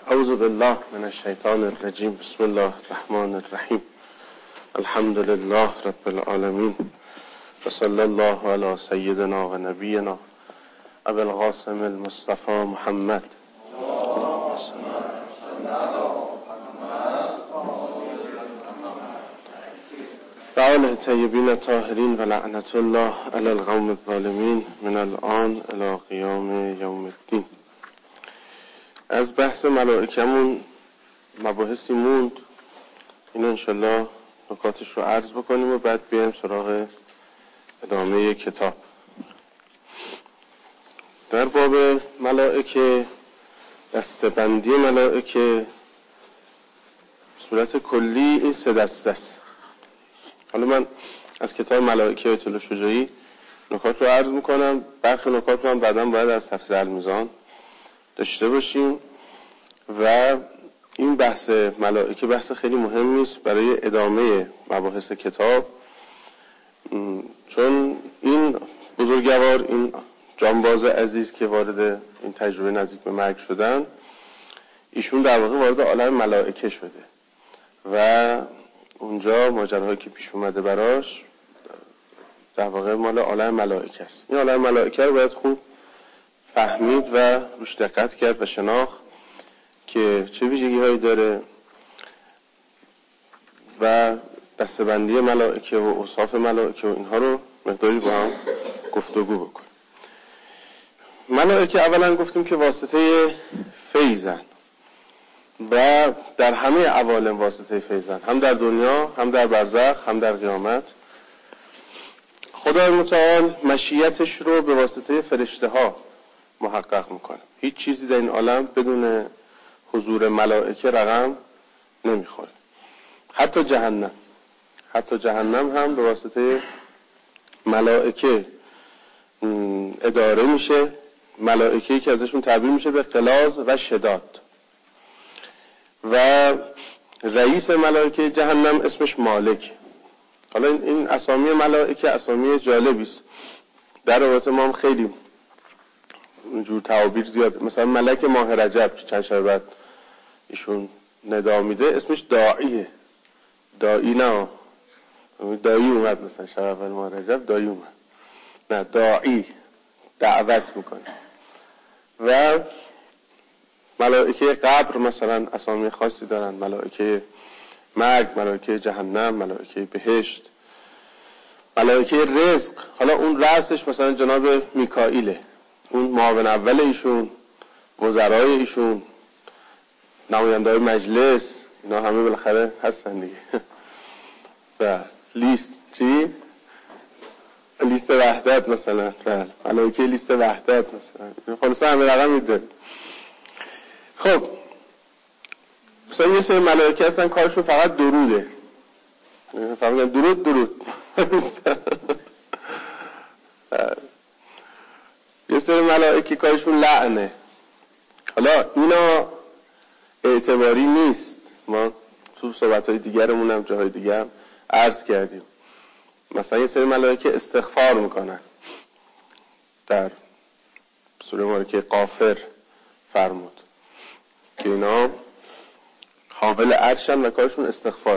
اعوذ بالله من الشیطان الرجیم. بسم الله الرحمن الرحیم. الحمد لله رب العالمین و صلی الله علی سیدنا و نبینا ابی القاسم المصطفى محمد و آله طیبین الطاهرین و لعنت الله علی القوم الظالمین من الان الی قیام یوم الدین. از بحث ملائکمون مباحثی موند، اینو انشالله نکاتش رو عرض بکنیم و بعد بیایم سراغ ادامه کتاب. در باب ملائکه، دسته‌بندی ملائکه صورت کلی این 3 دسته است. حالا من از کتاب ملائکه آیت الله شجاعی نکات رو عرض میکنم، برخی نکات رو هم بعداً باید از تفسیر المیزان داشته باشیم و این بحث ملائکه بحث خیلی مهمی است برای ادامه مباحث کتاب، چون این بزرگوار، این جانباز عزیز که وارد این تجربه نزدیک به مرگ شدن، ایشون در واقع وارد عالم ملائکه شده و اونجا ماجراهایی که پیش اومده براش در واقع مال عالم ملائکه است. این عالم ملائکه رو باید خوب فهمید و روش دقت کرد و شناخت که چه ویژگی هایی داره و دسته‌بندی ملائکه و اوصاف ملائکه و اینها رو مقداری با هم گفتگو بکنیم. ملائکه اولا گفتیم که واسطه فیضن و در همه عوالم واسطه فیضن، هم در دنیا، هم در برزخ، هم در قیامت. خدای متعال مشیتش رو به واسطه فرشته ها محقق میکنه. هیچ چیزی در این عالم بدون حضور ملائکه رقم نمیخوره. حتی جهنم هم به واسطه ملائکه اداره میشه. ملائکه‌ای که ازشون تعبیر میشه به غلاظ و شداد. و رئیس ملائکه جهنم اسمش مالک. حالا این اسامی ملائکه اسامی جالبی است. در رابطه ما هم خیلی اونجور تعابیر زیاد. مثلا ملک ماه رجب که چند شب بعد ایشون ندا میده اسمش داعیه. داعی نه داعی اومد، مثلا شب اول ماه رجب داعی اومد، نه داعی دعوت میکنه. و ملائکه قبر مثلا اسامی خاصی دارن، ملائکه مرگ، ملائکه جهنم، ملائکه بهشت، ملائکه رزق. حالا اون رأسش مثلا جناب میکائیله، اون معاون اول ایشون، وزرای ایشون، نماینده‌های مجلس، اینا همه بالاخره هستن دیگه. و لیست وحدت مثلا، ملائکه لیست وحدت مثلا، خلاص همه رقم میده. خب مثلا یه سری ملائکه هستن کارشون فقط دروده، فقط میگن درود. یه سری ملائکه کارشون لعنه. حالا اینا اعتباری نیست، ما تو صحبت‌های دیگرمون هم جاهای دیگه هم عرض کردیم. مثلا یه سری ملائکه استغفار میکنن، در سوره مبارکه غافر فرمود که اینا حامل عرشن و کارشون استغفاره.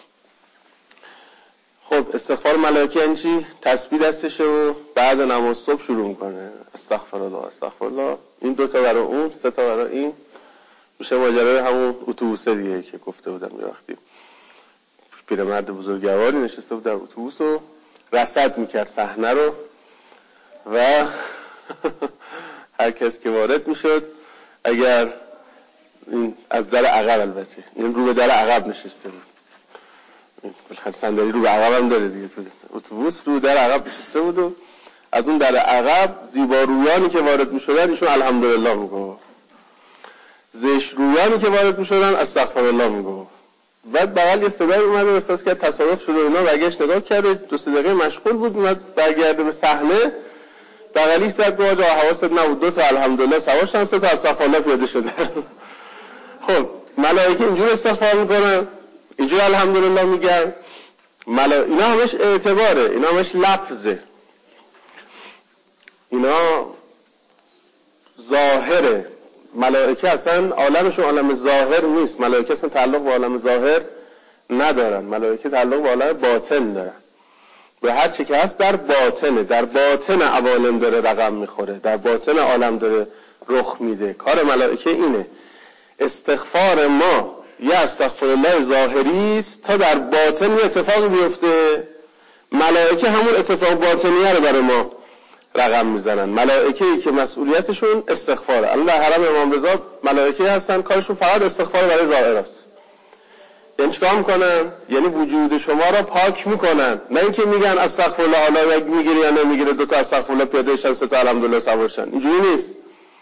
خب استغفار ملائکه یعنی چی؟ تسبیح دستشه و بعد نماز صبح شروع میکنه استغفرالله. این 2 تا برای اون، 3 تا برای این. میشه ماجرای همون اتوبوسه دیگه که گفته بودم یه وقتی پیرمرد بزرگواری نشسته بود در اتوبوس و رصد میکرد صحنه رو و هر کس که وارد میشد، اگر این از در عقب، البته این رو به در عقب نشسته بود، بالاخره صندلی رو به عقب هم داره دیگه، تو اتوبوس رو در عقب نشسته بود و از اون در عقب زیبارویانی که وارد میشدن ایشون الحمدلله میگه، زشت رویانی که وارد میشدن استغفرالله میگه. بعد بغل یه صدای اومده احساس کرد تصادف شده، اینا برگشت نگاه کرده، 2-3 دقیقه مشغول بود، اومد برگرده به صحنه، بغلی زد گفت آقا حواست نبود، 2 تا الحمدلله سواشن، 3 تا استغفرالله پیاده شده. خب ملائکه اینجور استغفار میکنن، اینجور الحمدلله میگن. اینا همش اعتباره، اینا همش لفظه، اینا ظاهره. ملائکه اصلا عالمشون عالم ظاهر نیست. ملائکه اصلا تعلق به عالم ظاهر ندارن. ملائکه تعلق به عالم باطن دارن. به هر چی که هست در باطنه، در باطن عوالم داره رقم میخوره، در باطن عالم داره رخ میده. کار ملائکه اینه. استغفار ما یه استغفر الله ظاهری است تا در باطن یه اتفاقی بیفته. ملائکه همون اتفاق باطنیه رو برای ما رقم میزنن. ملائکه‌ای که مسئولیتشون استغفاره. الان در حرم امام رضا ملائکه هستن کارشون فقط استغفار برای ظاهر است. یعنی چیکار میکنن؟ یعنی وجود شما را پاک میکنن. نه اینکه میگن استغفرالله حالا میگیره یا نمیگیره، 2 تا استغفرالله پیاده شن، 3 تا الحمدلله سوارشن. اینجوری نیست.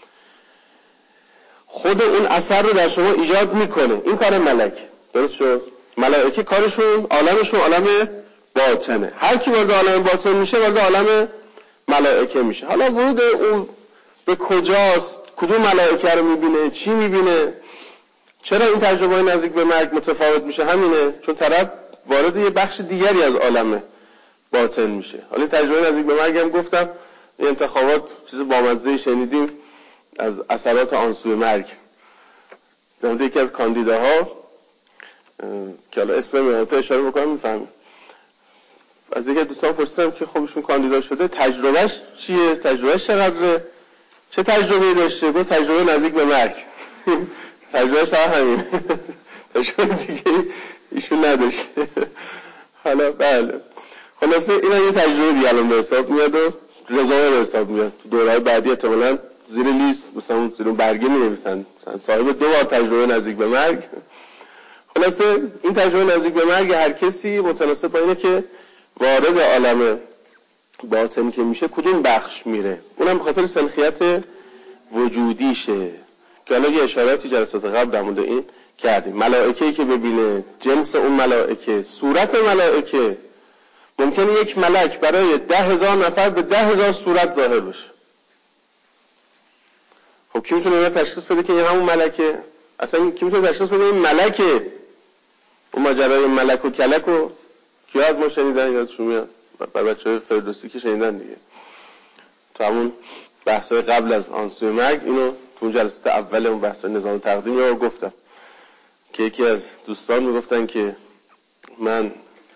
خود اون اثر رو در شما ایجاد میکنه. این کار ملک. درست شد؟ ملائکه کارشون عالمشون عالم باطنه. هر کی وارد عالم باطن میشه وارد عالم ملائکه میشه. حالا ورود اون به کجاست؟ کدوم ملائکه رو میبینه؟ چی میبینه؟ چرا این تجربه نزدیک به مرگ متفاوت میشه؟ همینه، چون طرف وارد یه بخش دیگری از عالم باطن میشه. حالا تجربه نزدیک به مرگ هم گفتم، این انتخابات چیز بامزه‌ای شنیدیم از اثرات آن سوی مرگ. در یکی از کاندیداها که حالا اسم میاد اشاره بکنم میفهمیم، از یکی دوستان پرسیدم که خب ایشون کاندیدا شده، تجربهش چیه؟ تجربهش چقدره؟ چه تجربه‌ای داشته؟ گفت تجربه نزدیک به مرگ. تجربهش همین. تجربه دیگه ایشون نداشته. حالا بله. خلاصه اینا یه تجربه دیگه الان به حساب میاد و رزومه به حساب میاد. تو دوره‌های بعدی احتمالاً زیر لیست مثلا زیر اون برگه می‌نویسن مثلا صاحب 2 بار تجربه نزدیک به مرگ. خلاصه این تجربه نزدیک به مرگ هر کسی متناسب با اینه که وارد عالم باطن که میشه کدوم بخش میره. اونم به خاطر سلخیت وجودیشه که حالا یه اشاراتی جلسات قبل در مورد این کردیم. ملائکه‌ای که ببینه، جنس اون ملائکه، صورت ملائکه، ممکنه یک ملک برای 10,000 نفر به 10,000 صورت ظاهر بشه. خب کی میتونه اینو تشخیص بده که این همون ملکه؟ اصلا کی میتونه تشخیص بده این ملکه؟ اون ماجرای ملک و کلک و کیا از ما شنیدن؟ یادشون میاد؟ بر بچه‌های فردوسی که شنیدن دیگه. تو همون بحث‌های قبل از آن سوی مرگ اینو تو اون جلسات اول اون بحث نظام تقدیم رو گفتم که یکی از دوستان میگفتن که من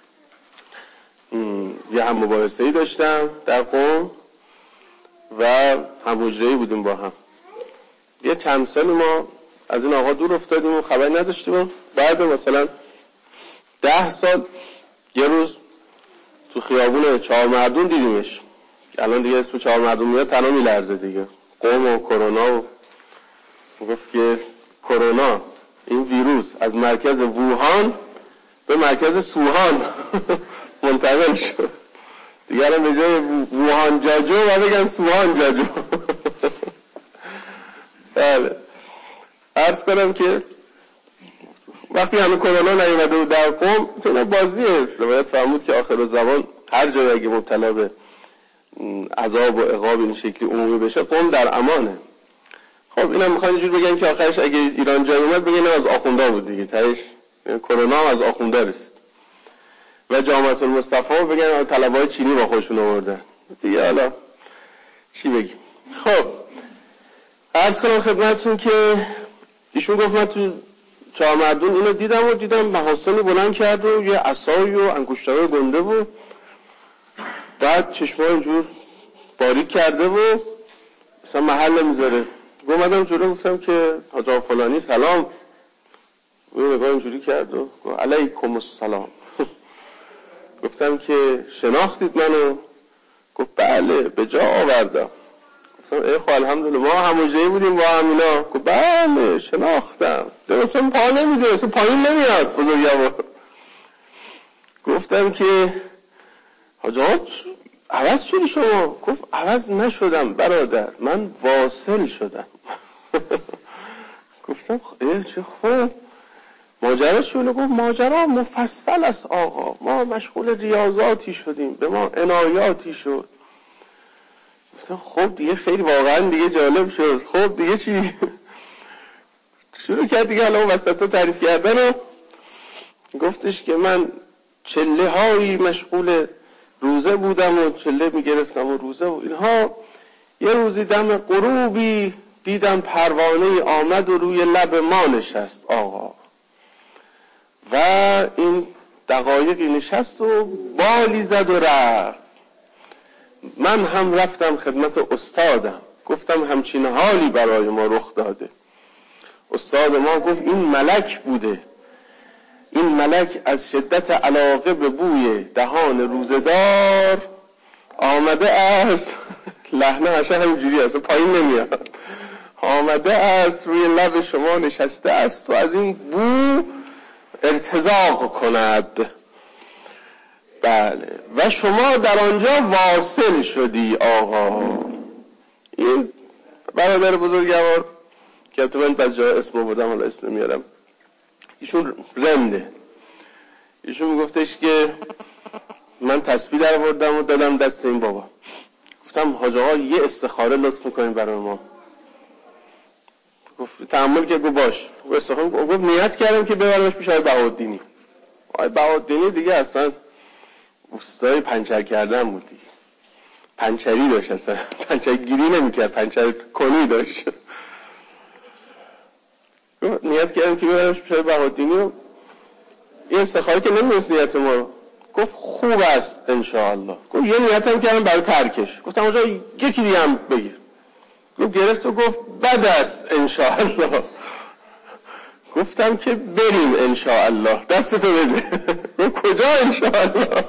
یه هم مباحثه‌ای داشتم در قم و هم حجره‌ای بودیم با هم. یه چند سال ما از این آقا دور افتادیم و خبری نداشتیم. بعد مثلا 10 سال یه روز تو خیابون چهارمردون دیدیمش. الان دیگه اسم چهارمردون میاد تنها میلرزه دیگه. قم و کرونا و گفت که کرونا این ویروس از مرکز ووهان به مرکز سوهان منتقل شد. دیگه الان به جای ووهان جاجو و بگن سوهان جاجو. بله. عرض کنم که وقتی همه کرونا نیومده بود در قم، تو بازیه روایت فرمود که آخر زمان هر جایی اگه مبتلا به عذاب و عقاب این شکلی عمومی بشه قم در امانه. خب اینا میخوان اینجور بگن که آخرش اگه ایران جای اومد بگن از آخوندا بود دیگه، تهش کرونا هم از آخوندا رسید. و جامعه المصطفی بگن طلبه‌های چینی با خودشون آوردن دیگه. حالا چی بگیم؟ خب عرض کنم خدمتتون که ایشون گفت من تو چهارمردون اینو دیدم محاسنی بلند کرد و یه عصایی و انگشتای گنده و بعد چشمای اینجور باریک کرده و مثلا محل نمیذاره. اومدم جلو گفتم که حاج آقا فلانی سلام. اون نگاه اینجوری کرد و گفت علیکم السلام. گفتم که شناختید منو؟ گفت بله به جا آوردم. گفتم ای خب الحمدلله ما هموجهی بودیم با همینا. گفت بله شناختم. درستم پا نمیده، اصلا پایین نمیاد بزرگوار. گفتم که حاج آقا عوض شدی شما؟ گفت عوض نشدم برادر، من واصل شدم. گفتم چه خوب. ماجرا شونه؟ گفت ماجرا مفصل است آقا، ما مشغول ریاضاتی شدیم، به ما عنایاتی شد. گفتم خب دیگه خیلی واقعا دیگه جالب شد. خب دیگه چی؟ شروع کرد دیگه الان وسط تعریف کردن و گفتش که من چله هایی مشغول روزه بودم و چله میگرفتم و روزه و اینها. یه روزی دم غروبی دیدم پروانه آمد و روی لب ما نشست آقا. و این دقایقی نشست و بالی زد و رفت. من هم رفتم خدمت استادم، گفتم همچین حالی برای ما رخ داده. استاد ما گفت این ملک بوده، این ملک از شدت علاقه به بوی دهان روزدار آمده است، لحنه هشه همینجوری است پایین نمیاد، آمده است روی لب شما نشسته است و از این بو ارتزاق کند. بله و شما در آنجا واصل شدی آقا. این برادر بزرگوار که من بعضی جا اسمو بردم حالا اسم نمیارم، ایشون رنده، ایشون میگفتش که من تسبیح در آوردم و دادم دست این بابا، گفتم حاج آقا یه استخاره لطف میکنین برای ما. گفت تأمل که گفت باش. گفت نیت کردم که ببرمش پیش آقای بهاءالدینی. آقای بهاءالدینی دیگه اصلا استاد پنچر کردن بود دیگه، پنچری داشت، اصلا پنچرگیری نمیکرد، پنچر کنی داشت. نیت کردم که ببرمش پیش آقای بهاءالدینی و این استخاره که نمی‌دونست نیت ما رو. گفت خوب است انشاءالله. گفت یه نیتم کردم برای ترکش. گفتم آجا یکی دیگه هم بگیر. گفت گرفت و گفت بد است انشاءالله. گفتم که بریم انشاءالله، دستتو بده. گفت کجا انشاءالله؟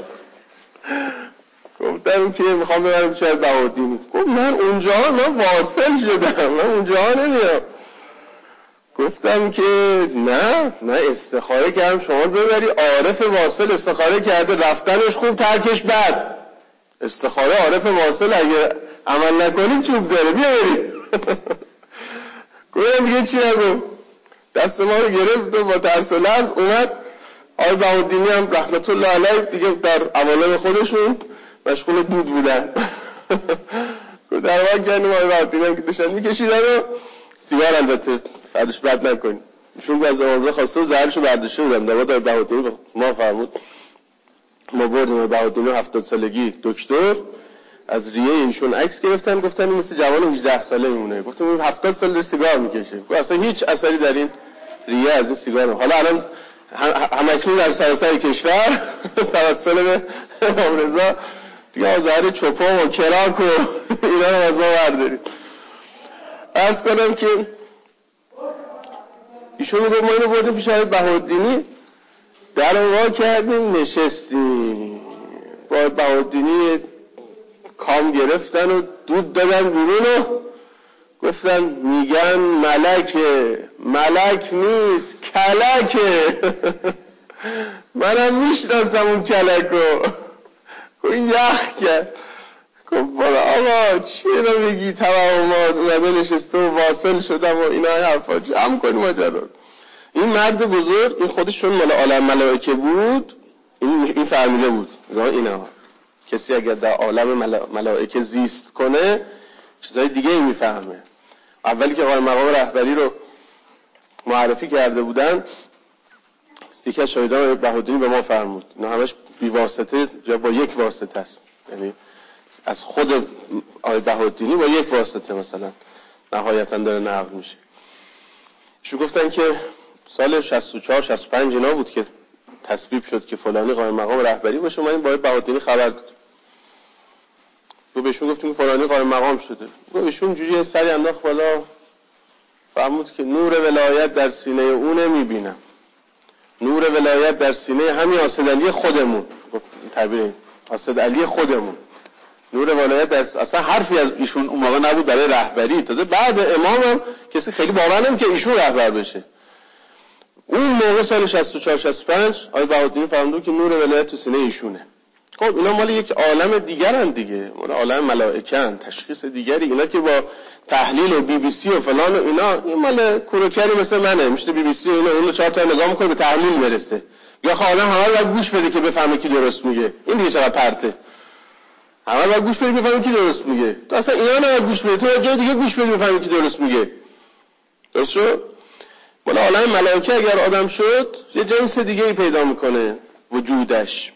گفتم که میخوام ببرم شاید بهاءالدینی. گفت من اونجا من واصل شدم، من اونجا نمیام. گفتم که نه استخاره کردم شما ببری، عارف واصل استخاره کرده رفتنش خوب ترکش بد. استخاره عارف واصل اگه عمل نکنیم چوب داره، بیا بریم. گفتم دیگه چی نگو، دست ما رو گرفت و با ترس و لرز اومد. آقای بهاءالدینی هم رحمت الله علیه دیگه در عوالم خودشون مشغول دود بودن. در واقع کردیم آقای بهاءالدینی هم که داشتن میکشیدن و سیگار البته فردش بد نکنیم. ایشون از آمازه خواسته و زهرشو برداشته بودن. دواد آقای بهاءالدینی ما فرمود ما بردیم آقای بهاءالدینی 70 سالگی دکتر، از ریه ایشون عکس گرفتن، گفتن این مثل جوان 18 ساله میمونه. گفتم این 70 سال سیگار میکشه. گفت اصلا هیچ اثری در این ریه از این سیگار نمیاد. حالا الان همکنون در سراسر کشور توسل به امام رضا دیگه زهر چوپا و کراک و اینا رو از ما برداریم. عرض کنم که ایشون میگه ما اینو بردیم پیش آقای بهاءالدینی، در اونها کردیم نشستیم با بهاءالدینی، کام گرفتن و دود دادن بیرون و گفتن میگن ملکه، ملک نیست کلکه. منم میشناسم اون کلکو. این یخ کرد. گفت برو آقا چی رو میگی، توهمات اومده نشسته و واصل شدم و اینا حرفا، جمع کنیم ماجرا. این مرد بزرگ این خودشون مال عالم ملائکه بود، این فهمیده بود اینا کسی اگر در عالم ملائکه زیست کنه چیزای دیگه ای میفهمه. اولی که آقای مقام رهبری رو معرفی کرده بودن یکی از شاهدان بهاءالدینی به ما فرمود اینا همش بی واسطه یا با یک واسطه است، یعنی از خود آقای بهاءالدینی با یک واسطه مثلا نهایتا داره نقل میشه. شو گفتن که سال 64 65 اینا بود که تصویب شد که فلانی قائم مقام رهبری باشه. ما این با بهاءالدینی خبر دادیم و بهشون گفتیم فلانی قائم مقام شده. و ایشون جوری سری انداخت بالا فرمود که نور ولایت در سینه او نمیبینم، نور ولایت در سینه همین اسد علی خودمون. گفت تعبیر اسد علی خودمون، نور ولایت در اصلا حرفی از ایشون اون موقع نبود برای رهبری. تازه بعد امام هم کسی خیلی باور نمی‌کنه که ایشون رهبر بشه. اون موقع سال 64 65 آقای بهاءالدینی فرمود که نور ولایت تو سینه ایشونه. خب اینا مال یک عالم دیگرن دیگه، مال عالم ملائکه‌ن، تشخیص دیگری. اینا که با تحلیل و بی بی سی و فلان و اینا، این مال کوروکری مثل منه، میشه بی بی سی و اینا اون 4 تا نگاه میکنه به تحلیل برسه. یا خب آدم همه رو گوش بده که بفهمه کی درست میگه. این دیگه چقدر پرته. همه رو گوش بده بفهمه کی درست میگه. تو اصلا اینا رو گوش بده، تو جای دیگه گوش بده بفهمه کی درست میگه. درست شد؟ مال عالم ملائکه اگر آدم شد یه جنس دیگه ای پیدا میکنه، وجودش،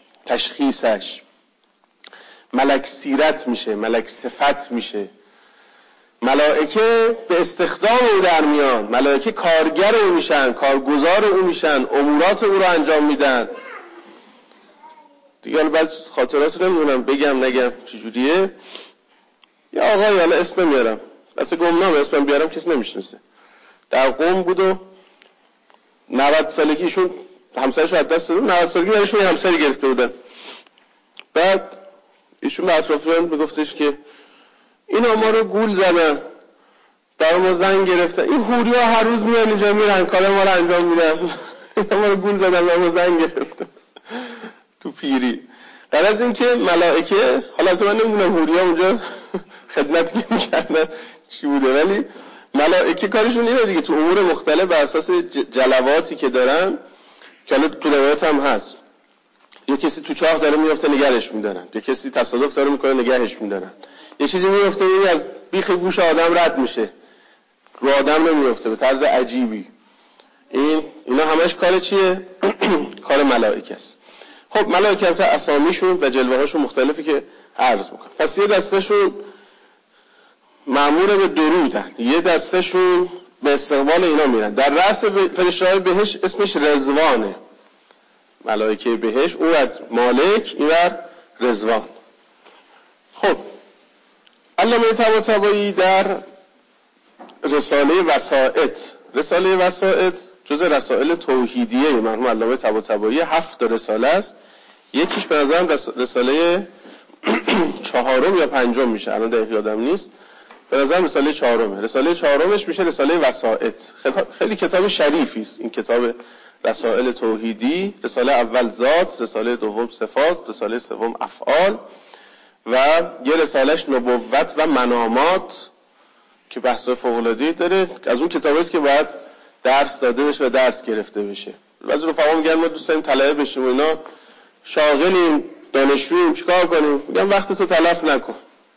تشخیصش، ملک سیرت میشه، ملک صفت میشه. ملائکه به استخدام او در میان، ملائکه کارگر او میشن، کارگزار او میشن، امورات او رو انجام میدن. دیگه بعضی خاطرات نمیدونم بگم نگم چجوریه. یا آقای حالا اسم میارم، اصلا گمنام اسمم بیارم کسی نمیشناسه، در قم بود و 90 سالگی ایشون همسرش رو از دست داد، 90 سالگی برایشون همسری گرفته بودن. بعد ایشون به اطرافیان میگفتش که اینا ما رو گول زدن، برای ما زنگ گرفتن، این حوریا هر روز میان اینجا میرن کار ما رو انجام میدن، اینا ما رو گول زدن برای ما زنگ گرفتن تو پیری. در از این که ملائکه، حالا تو من نمیدونم حوریا اونجا خدمت که میکردن چی بوده، ولی ملائکه کارشون اینه دیگه، تو امور مختلف بر اساس جلواتی که دارن که حالا تو روایت هم هست، یه کسی تو چاه داره میفته نگهش میدارن، یه کسی تصادف داره میکنه نگهش میدارن، یه چیزی میفته میبینی از بیخ گوش آدم رد میشه، رو آدم نمیفته به طرز عجیبی. اینا همش کار چیه؟ کار ملائکه است. خب ملائکه هم اسامیشون و جلوه هاشون مختلفی که عرض میکنم. پس یه دستشون مأمور به درودن، یه دستشون به استقبال اینا میرن. در رأس فرشته‌های بهشت اسمش رضوانه، ملائکه بهشت، اون مالک، این ور رضوان. خب علامه طباطبایی در رساله وسائط جز رسائل توحیدیه مرحوم علامه طباطبایی 7 رساله است. یکیش به نظرم رساله 4 یا 5 میشه، الان دقیق یادم نیست، به نظرم رساله 4. رساله 4 میشه رساله وسائط. خیلی کتاب شریفی است این کتاب رسائل توحیدی. رساله اول ذات، رساله دوم صفات، رساله سوم افعال و یه رسالهش نبوت و منامات که بحث‌های فوق‌العاده‌ای داره. از اون کتابی است که باید درس داده بشه و درس گرفته بشه. بعضی رفقا میگن ما دوست داریم طلبه بشیم و اینا، شاغلیم، دانشجوییم، چیکار کنیم؟ میگم وقت تو تلف نکن.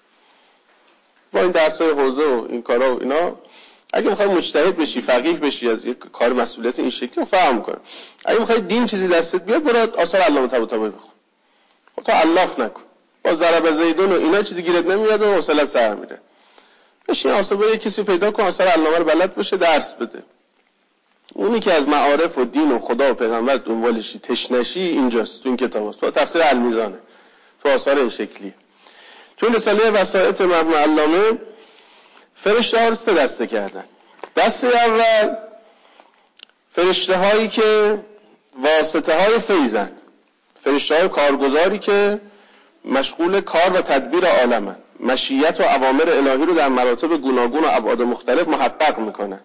با این درس‌های حوزه و این کارا و اینا اگه می‌خوای مجتهد بشی، فقیه بشی، از یک کار مسئولیت این شکلی فهم می‌کنه. اگه می‌خوای دین چیزی دستت بیاد، برو آثار علامه طباطبایی بخون. خب تا الاف نکن. با ضرب زیدون و اینا چیزی گیرت نمیاد و حوصله سر میره. بشین آثار کسی پیدا کن، آثار علامه رو بلد باشه، درس بده. اونی که از معارف و دین و خدا و پیغمبر دنبالشی، تشنشی، اینجاست تو این کتاباست. تو تفسیر المیزانه. تو آثار این شکلی. چون رساله وسائط مرحوم علامه فرشته‌ها رو 3 دسته کردن. دسته اول فرشته‌هایی که واسطه‌های فیضن، فرشته‌های کارگزاری که مشغول کار و تدبیر عالمن، مشیت و اوامر الهی رو در مراتب گوناگون و ابعاد مختلف محقق میکنن.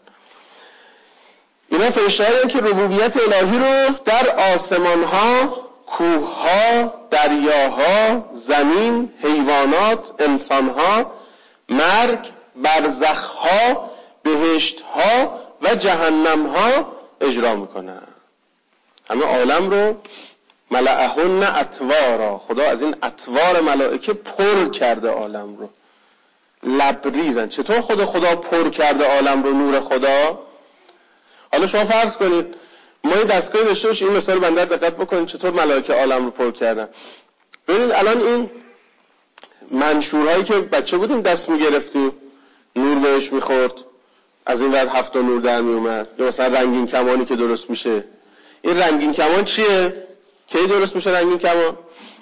اینا فرشته‌هایی که ربوبیت الهی رو در آسمان‌ها، کوه‌ها، دریاها، زمین، حیوانات، انسان‌ها، مرگ، برزخ‌ها، بهشت‌ها و جهنم‌ها اجرا میکنن. همه عالم رو ملأهن اطوارا، خدا از این اطوار ملائکه پر کرده عالم رو، لبریزن. چطور خدا پر کرده عالم رو؟ نور خدا. حالا شما فرض کنید ما این دستگاهی داشته باشیم، این مثال بنده دقت بکنید چطور ملائکه عالم رو پر کردن. ببینید الان این منشورهایی که بچه بودیم دست میگرفتیم، نور بهش میخورد، از این ور 7 نور در میومد، یا مثلا رنگین کمانی که درست میشه. این رنگین کمان چیه؟ کی درست میشه رنگین کمان؟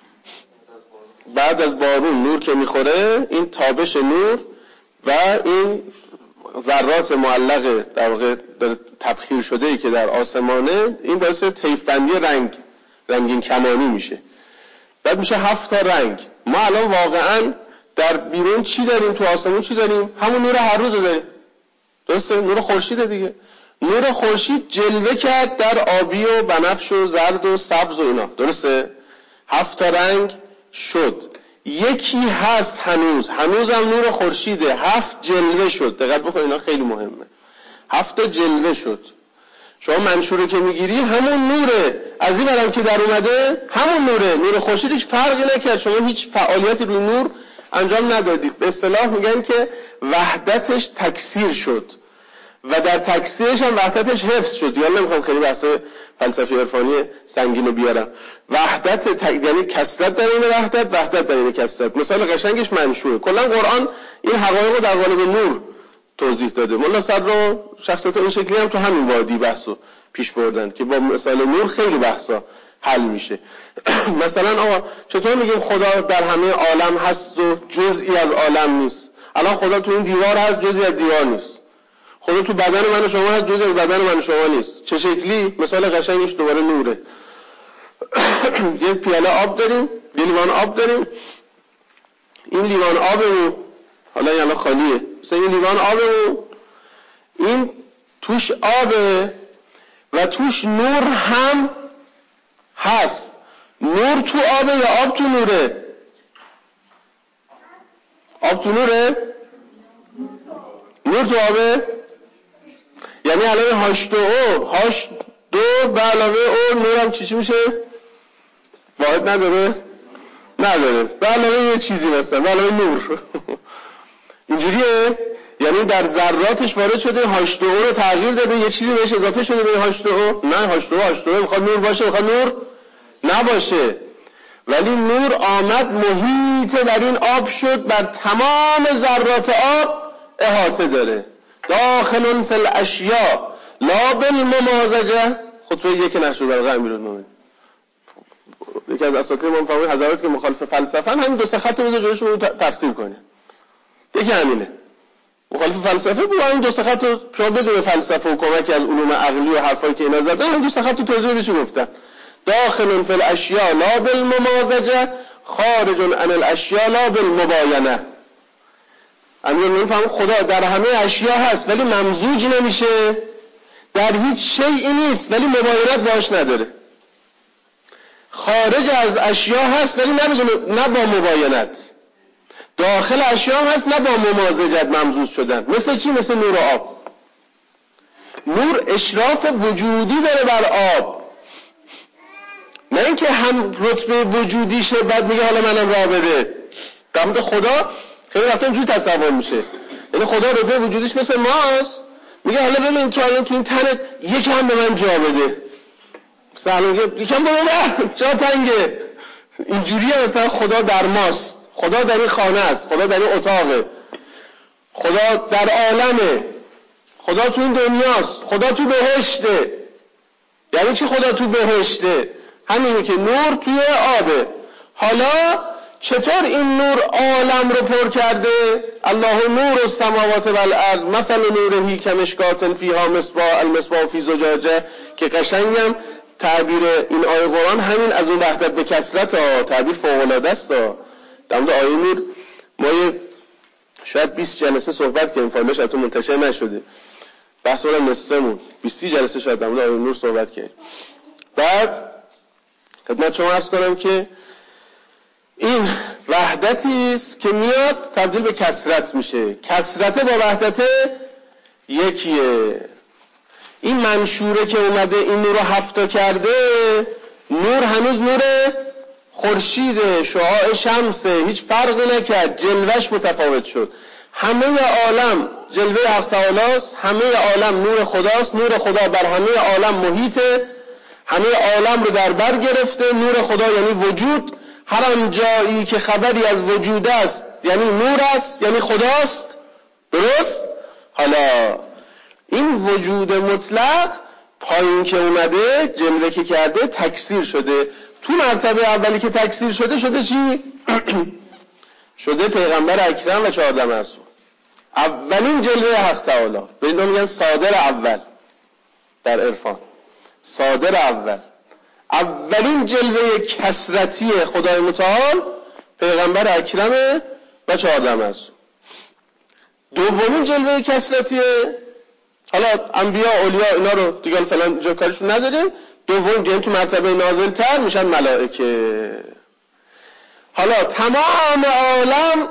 بعد از بارون نور که میخوره، این تابش نور و این ذرات معلق در واقع تبخیر شده ای که در آسمانه، این باعث طیف بندی رنگین کمانی میشه. بعد میشه 7 تا رنگ. ما الان واقعا در بیرون چی داریم؟ تو آسمون چی داریم؟ همون نور هر روز داریم. درسته؟ نور خورشید دیگه. نور خورشید جلوه کرد در آبی و بنفش و زرد و سبز و اینا. درسته؟ 7 تا رنگ شد. یکی هست هنوزم نور خورشیده، 7 جلوه شد. دقت بکن اینا خیلی مهمه. 7 جلوه شد. شما منشوره که میگیری همون نوره، از این برم که در اومده همون نوره، نور خورشید هیچ فرقی نکرد، شما هیچ فعالیتی روی نور انجام ندادید. به اصطلاح میگن که وحدتش تکثیر شد. و در تکثیرش هم وحدتش حفظ شد. یا نمیخوام خیلی بحث فلسفی عرفانی سنگین رو بیارم. وحدت یعنی کثرت در این وحدت در این کثرت. مثال قشنگش منشوره. کلا قرآن این حقایق رو در قالب نور توضیح داده. مولا صدر شخصیت این شکلی هم تو همین وادی بحثو پیش بردن که با مثال نور خیلی بحثا حل میشه. مثلا آقا چطور میگیم خدا در همه عالم هست و جزئی از عالم نیست؟ الان خدا تو این دیوار هست، جزئی از دیوار نیست. خدا تو بدن من و شما هست، جزئی از بدن من و شما نیست. چه شکلی؟ مثال قشنگش دوباره نوره. یه پیاله آب داریم، یه لیوان آب داریم. این لیوان آبمون حالا یعنی خالیه. مثلا این لیوان آبمون این توش آبه و توش نور هم هست. نور تو آبه یا آب تو نوره؟ آب تو نوره؟ نور تو آبه؟ یعنی الان H2O به علاوه او نور هم چی میشه؟ واحد نداره؟ نداره. به علاوه یه چیزی مثلا به علاوه نور. اینجوریه؟ یعنی در ذراتش وارد شده، H2O رو تغییر داده، یه چیزی بهش اضافه شده به H2O. نه H2O میخواد نور باشه، میخواد نور نباشه. ولی نور آمد محیط بر این آب شد، بر تمام ذرات آب احاطه داره. داخل فی الاشیاء لا بالممازجه. خطبه یک نشر برای امیرالمومنین. یکی از اساتید ما فهمید حضرات که مخالف فلسفه همین دو سه خط رو جلوش رو تفسیر کنه. یکی همینه. مخالف فلسفه بود، همین دو سه خط رو شما بدون فلسفه و کمک از علوم عقلی و حرفایی که اینا زدن همین دو سه خط رو توضیح بدید چی گفتن. داخل فی الاشیاء لا بالممازجه خارج عن الاشیاء لا بالمباینه. امیرالمومنین فهمید خدا در همه اشیا هست ولی ممزوج نمیشه، در هیچ شیئی نیست ولی مباینت باش نداره. خارج از اشیا هست ولی نه با مباینت. داخل اشیا هست نه با ممازجت ممزوج شدن. مثل چی؟ مثل نور و آب. نور اشراف وجودی داره بر آب، نه اینکه هم رتبه وجودیشه بعد میگه حالا منم راه بده. در مورد خدا خیلی وقتا اینجوری تصور میشه، یعنی خدا رتبه وجودیش مثل ماست، میگه حالا ببین تو الان تو این تنت یکم به من جا بده. مثلا میگه یکم به من جا تنگه. اینجوریه مثلا خدا در ماست، خدا در این خانه است، خدا در این اتاقه، خدا در عالمه، خدا تو این دنیاست، خدا تو بهشته. یعنی چی خدا تو بهشته؟ همینه که نور توی آبه. حالا چطور این نور عالم رو پر کرده؟ الله نور السماوات والارض مثل نورهی کمشکات فیها مصباح المصباح فی زجاجه، که قشنگم تعبیر این آیه قرآن همین از اون وحدت به کثرت تعبیر فوق العاده است. در مورد آیه نور ما شاید 20 جلسه صحبت کردیم، فایلش حتی منتشر نشده، بحث اون نصفمون 20 جلسه شاید در مورد آیه نور صحبت کردیم. بعد خدمت شما عرض کنم که این وحدتی است که میاد تبدیل به کثرت میشه. کثرت با وحدت یکیه. این منشوره که اومده این نور رو هفتا کرده، نور هنوز نور خورشیده، شعاع شمسه، هیچ فرقی نکرد، جلوش متفاوت شد. همه عالم جلوه حق تعالی است، همه عالم نور خداست، نور خدا بر همه عالم محیطه، همه عالم رو در بر گرفته. نور خدا یعنی وجود، هر آن جایی که خبری از وجود است یعنی نور است، یعنی خداست. درست؟ حالا این وجود مطلق پایین که اومده، جلوه که کرده، تکثیر شده. تو مرتبه اولی که تکثیر شده چی؟ شده پیغمبر اکرم و 14 معصوم. اولین جلوه حق تعالی، به این میگن صادر اول در عرفان. صادر اول، اولین جلوه کثرتی خدای متعال پیغمبر اکرم و 14 معصوم. دومین جلوه کثرتی، حالا انبیا اولیا اینا رو دیگه فلان جا کارشون نداریم، دوم دیگه تو مرتبه نازل تر میشن ملائکه. حالا تمام عالم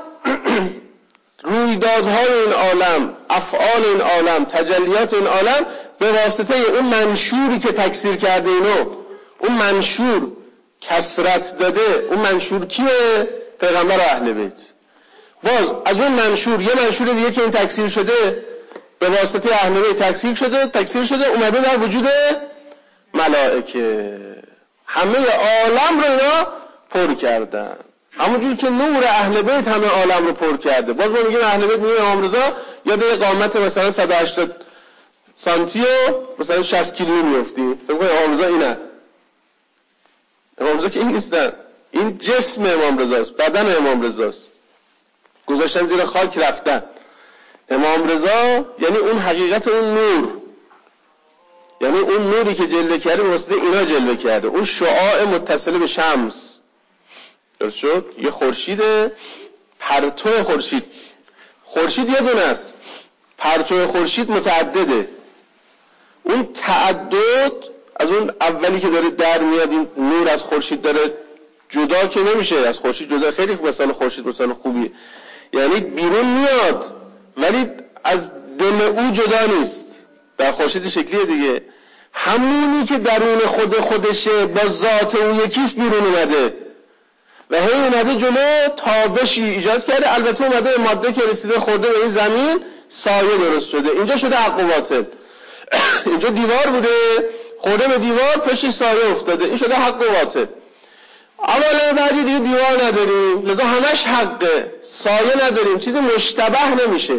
رویدادهای این عالم، افعال این عالم، تجلیات این عالم به واسطه اون منشوری که تکثیر کرده اینو، اون منشور کثرت داده. اون منشور کیه؟ پیغمبر و اهل بیت. باز از اون منشور یه منشور دیگه که این تکثیر شده به واسطه اهل بیت تکثیر شده اومده در وجود ملائکه. همه عالم رو اینا پر کردن، همونجور که نور اهل بیت همه عالم رو پر کرده. باز ما میگیم اهل بیت، میگیم امام رضا یاد قامت مثلا 180 سانتی و مثلا 60 کیلو میافتیم، فکر کنید امام رضا اینه. امام رضا که این نیستن، این جسم امام رضاست، بدن امام رضاست، گذاشتن زیر خاک رفتن. امام رضا یعنی اون حقیقت، اون نور، یعنی اون نوری که جلوه کرده واسه اینا جلوه کرده، اون شعاع متصل به شمس. درست شد؟ یه خورشیده، پرتو خورشید یه دونه است، پرتو خورشید متعدده. اون تعدد از اون اولی که داره در میاد، این نور از خورشید داره جدا که نمیشه، از خورشید جدا. خیلی مثال خورشید مثال خوبی، یعنی بیرون میاد ولی از دل او جدا نیست. در خورشید شکلیه دیگه، همونی که درون خودشه با ذات او یکیست بیرون اومده و هی اومده جلو تابشی ایجاد کرده. البته اومده ماده که رسیده خورده به این زمین، سایه درست شده. اینجا شده حق و باطل. اینجا دیوار بوده، خورده به دیوار، پشت سایه افتاده، این شده حق و باطل. اولا بعدی دیگه دیوار نداریم، لذا همش حقه، سایه نداریم، چیزی مشتبه نمیشه،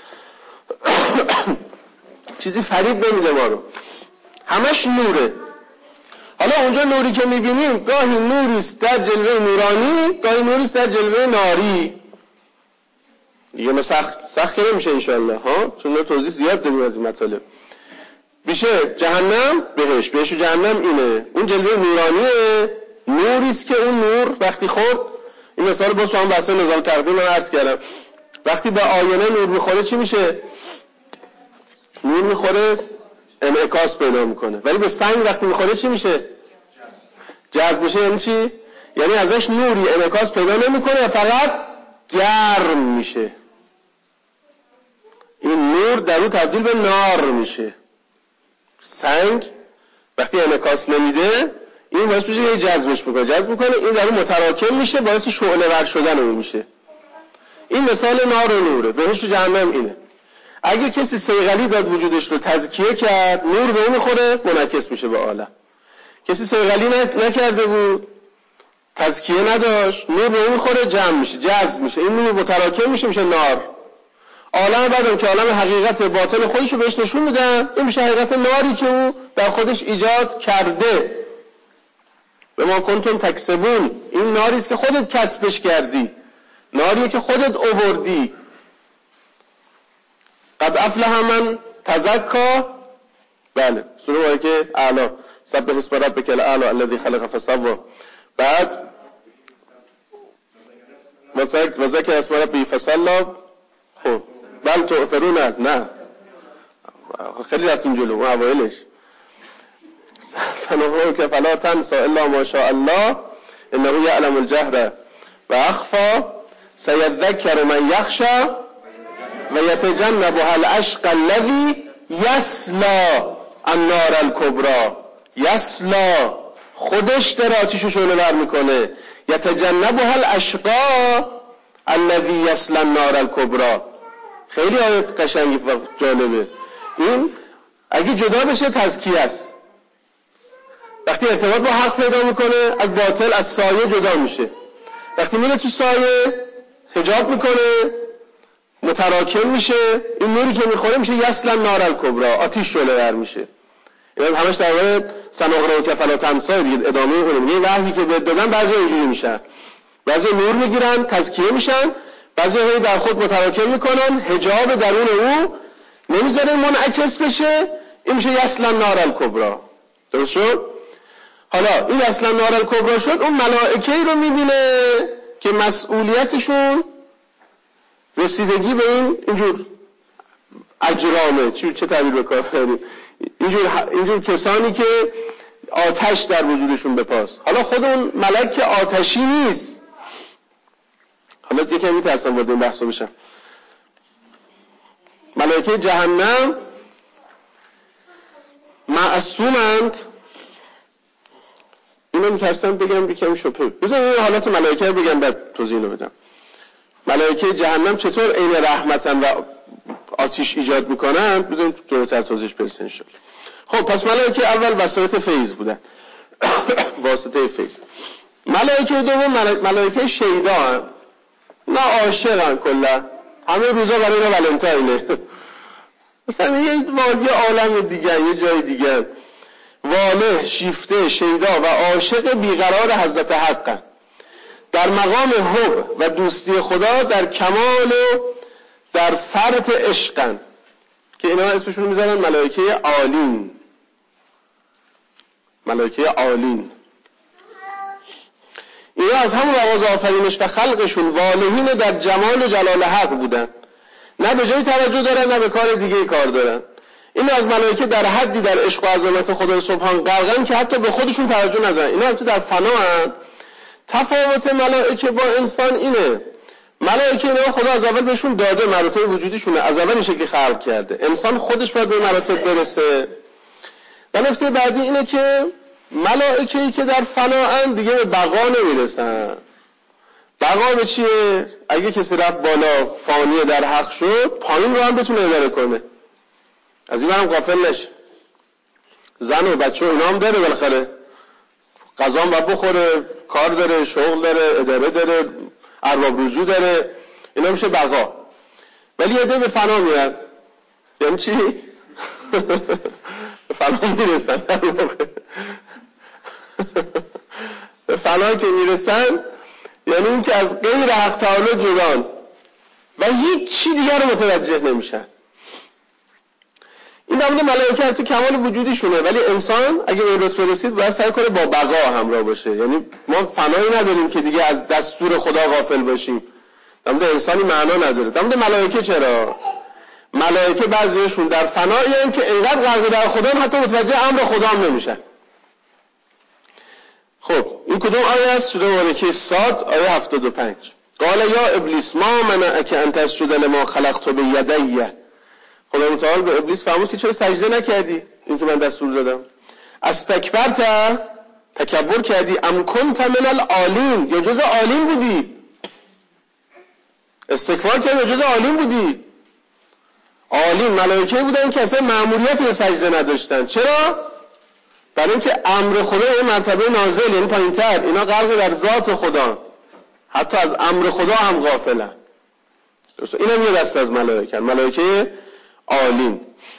چیزی فریب نمیده ما رو، همش نوره. حالا اونجا نوری که میبینیم گاهی نوریست در جلوه نورانی، گاهی نوریست در جلوه ناری. دیگه ما سخت که نمیشه انشاءالله ها، چون توضیح زیاد داریم از این مطالب. میشه جهنم بهش و جهنم اینه، اون جلوه نورانیه، نوریست که اون نور وقتی خورد، این مثال باز تو هم بحث نظام تقدیم من عرض کردم، وقتی به آینه نور میخوره چی میشه؟ نور میخوره انعکاس پیدا میکنه، ولی به سنگ وقتی میخوره چی میشه؟ جذب میشه. یعنی چی؟ یعنی ازش نوری انعکاس پیدا نمیکنه و فقط گرم میشه. این نور در اون تبدیل به نار میشه. سنگ وقتی انعکاس نمیده، این باعث میشه یه جذب میکنه، این در اون متراکم میشه، باعث شعله ور شدن اون میشه. این مثال نار و نوره. بهشت و جهنم اینه. اگه کسی صیقلی داد وجودش رو تزکیه کرد، نور به اون میخوره، منعکس میشه به عالم. کسی صیقلی نکرده بود، تزکیه نداشت، نور به اون میخوره، جمع میشه، جذب میشه، این نور متراکم میشه، میشه نار. عالم بعدم که عالم حقیقت باطن خودش رو بهش نشون میدن، این میشه حقیقت ناری که او در خودش ایجاد کرده. به ما کنتم تکسبون، این ناریست که خودت کسبش کردی، ناریه که خودت آوردی. قد افلح من تزکا، بله سوره مبارکه اعلی، سبح اسم ربک الاعلی الذی خلق فسوی. بعد و ذکر اسم ربی فصلی. خب بل تؤثرون، نه خیلی رفتیم جلو اون اوایلش. سنقرئک فلا تنسى الا ما شاء الله انه یعلم الجهر و اخفی سیذکر من یخشی و یتجنبها الاشقی الذی یصلی النار الکبری. یصلی خودش در آتیشو شعله ور میکنه، یتجنبها الاشقی الذی یصلی النار الکبری. خیلی آیت قشنگی و جالبه. این اگه جدا بشه تزکیه است. وقتی ارتباط با حق پیدا میکنه، از باطل از سایه جدا میشه. وقتی میره تو سایه حجاب میکنه، متراکم میشه، این نوری که میخوره میشه یصلی النار الکبری، آتیش شعله ور میشه. یعنی همش در واقع سنقرئک فلا تنسى دیگه ادامه اونه. یه وحی که بهت دادن بعضی اینجوری میشن، بعضی نور میگیرن تزکیه میشن، بعضی هایی در خود متراکم میکنن، حجاب درون او نمیذاره منعکس بشه، این میشه یصلی النار الکبری. درست شد؟ حالا این یصلی النار الکبری شد، اون ملائکه‌ای رو میبینه که مسئولیتشون رسیدگی به اینجور اجرامه، چه تعبیر بکار کنیم، اینجور کسانی که آتش در وجودشون بپاس. حالا خود اون ملک که آتشی نیست، حالا دیگه میترسم وارد این بحثا بشم. ملائکه جهنم معصومند، اینو میترسم بگم یکم شبهه. بذارید این حالت ملائکه رو بگم بعد توضیح رو بدم. ملائکه جهنم چطور عین رحمتن و آتش ایجاد میکنن. بذارید جلوتر توضیحش برسه ان شاءالله. خب پس ملائکه اول وسایط فیض بودن واسطه فیض. ملائکه دوم ملائکه شیدا هستن. نه عاشقن کلا، همه روزا برای اینا ولنتاینه. مثلا یه عالم دیگه، یه جای دیگه، واله، شیفته، شیدا و عاشق بیقرار حضرت حقن. در مقام حب و دوستی خدا در کمال و در فرط عشقن که اینا اسمشون رو میذارن ملائکه عالین. ملائکه عالین اینا از همون آغاز آفرینش و خلقشون والهین در جمال و جلال حق بودن، نه به جای توجه دارن نه به کار دیگه کار دارن. این از ملائکه در حدی در عشق و عظمت خدای سبحان غرقن که حتی به خودشون توجه ندارن. اینا البته در فنا هستن. تفاوت ملائکه با انسان اینه، ملائکه اینا خدا از اول بهشون داده، مراتب وجودیشونه از اول این شکلی خلق کرده. انسان خودش باید به مراتب برسه. و نکته بعدی اینه که ملائکه‌ای که در فناان دیگه به بقا نمیرسن. بقا به چیه؟ اگه کسی رفت بالا فانی در حق شد، پایین رو هم بتونه اداره کنه، از این برم غافل نشه. زن و بچه اینا هم داره، بالاخره غذا هم باید بخوره، کار داره، شغل داره، اداره داره، ارباب رجوع داره، اینا میشه بقا. ولی یه ده به فنا میرن. یعنی چی؟ به فنا میرسن در واقع. به فنا که میرسن یعنی این که از غیر حق تعالی جدان و هیچ چی دیگر رو متوجه نمیشن. این نمونه ملائکه تو کمال وجودیشونه، ولی انسان اگه به این رتبه رسید باید سعی کنه با بقا همراه باشه. یعنی ما فنایی نداریم که دیگه از دستور خدا غافل باشیم. نمونه انسانی معنا نداره. نمونه ملائکه چرا؟ ملائکه بعضیشون در فنایی که انقدر غرق در خدا حتی متوجه امر خدا هم نمیشن. خب این کدوم آیه است؟ سوره مبارکه صاد آیه 75. قال یا ابلیس ما منعک ان تسجد لما خلقت بیدی. خدا متعال به ابلیس فرمود که چرا سجده نکردی این که من دستور دادم؟ استکبرت، تکبر کردی، ام کنت من العالین، یا جز عالین بودی؟ استکبار کردی یا جز عالین بودی؟ عالین ملائکه بودن که اصلا مأموریت به سجده نداشتن. چرا؟ برای اینکه امر خدا این مرتبه نازل، یعنی پایین‌تر، اینا غرق در ذات خدا، حتی از امر خدا هم غافلن. این هم یه دست از ملائکه، ملائکه عالین.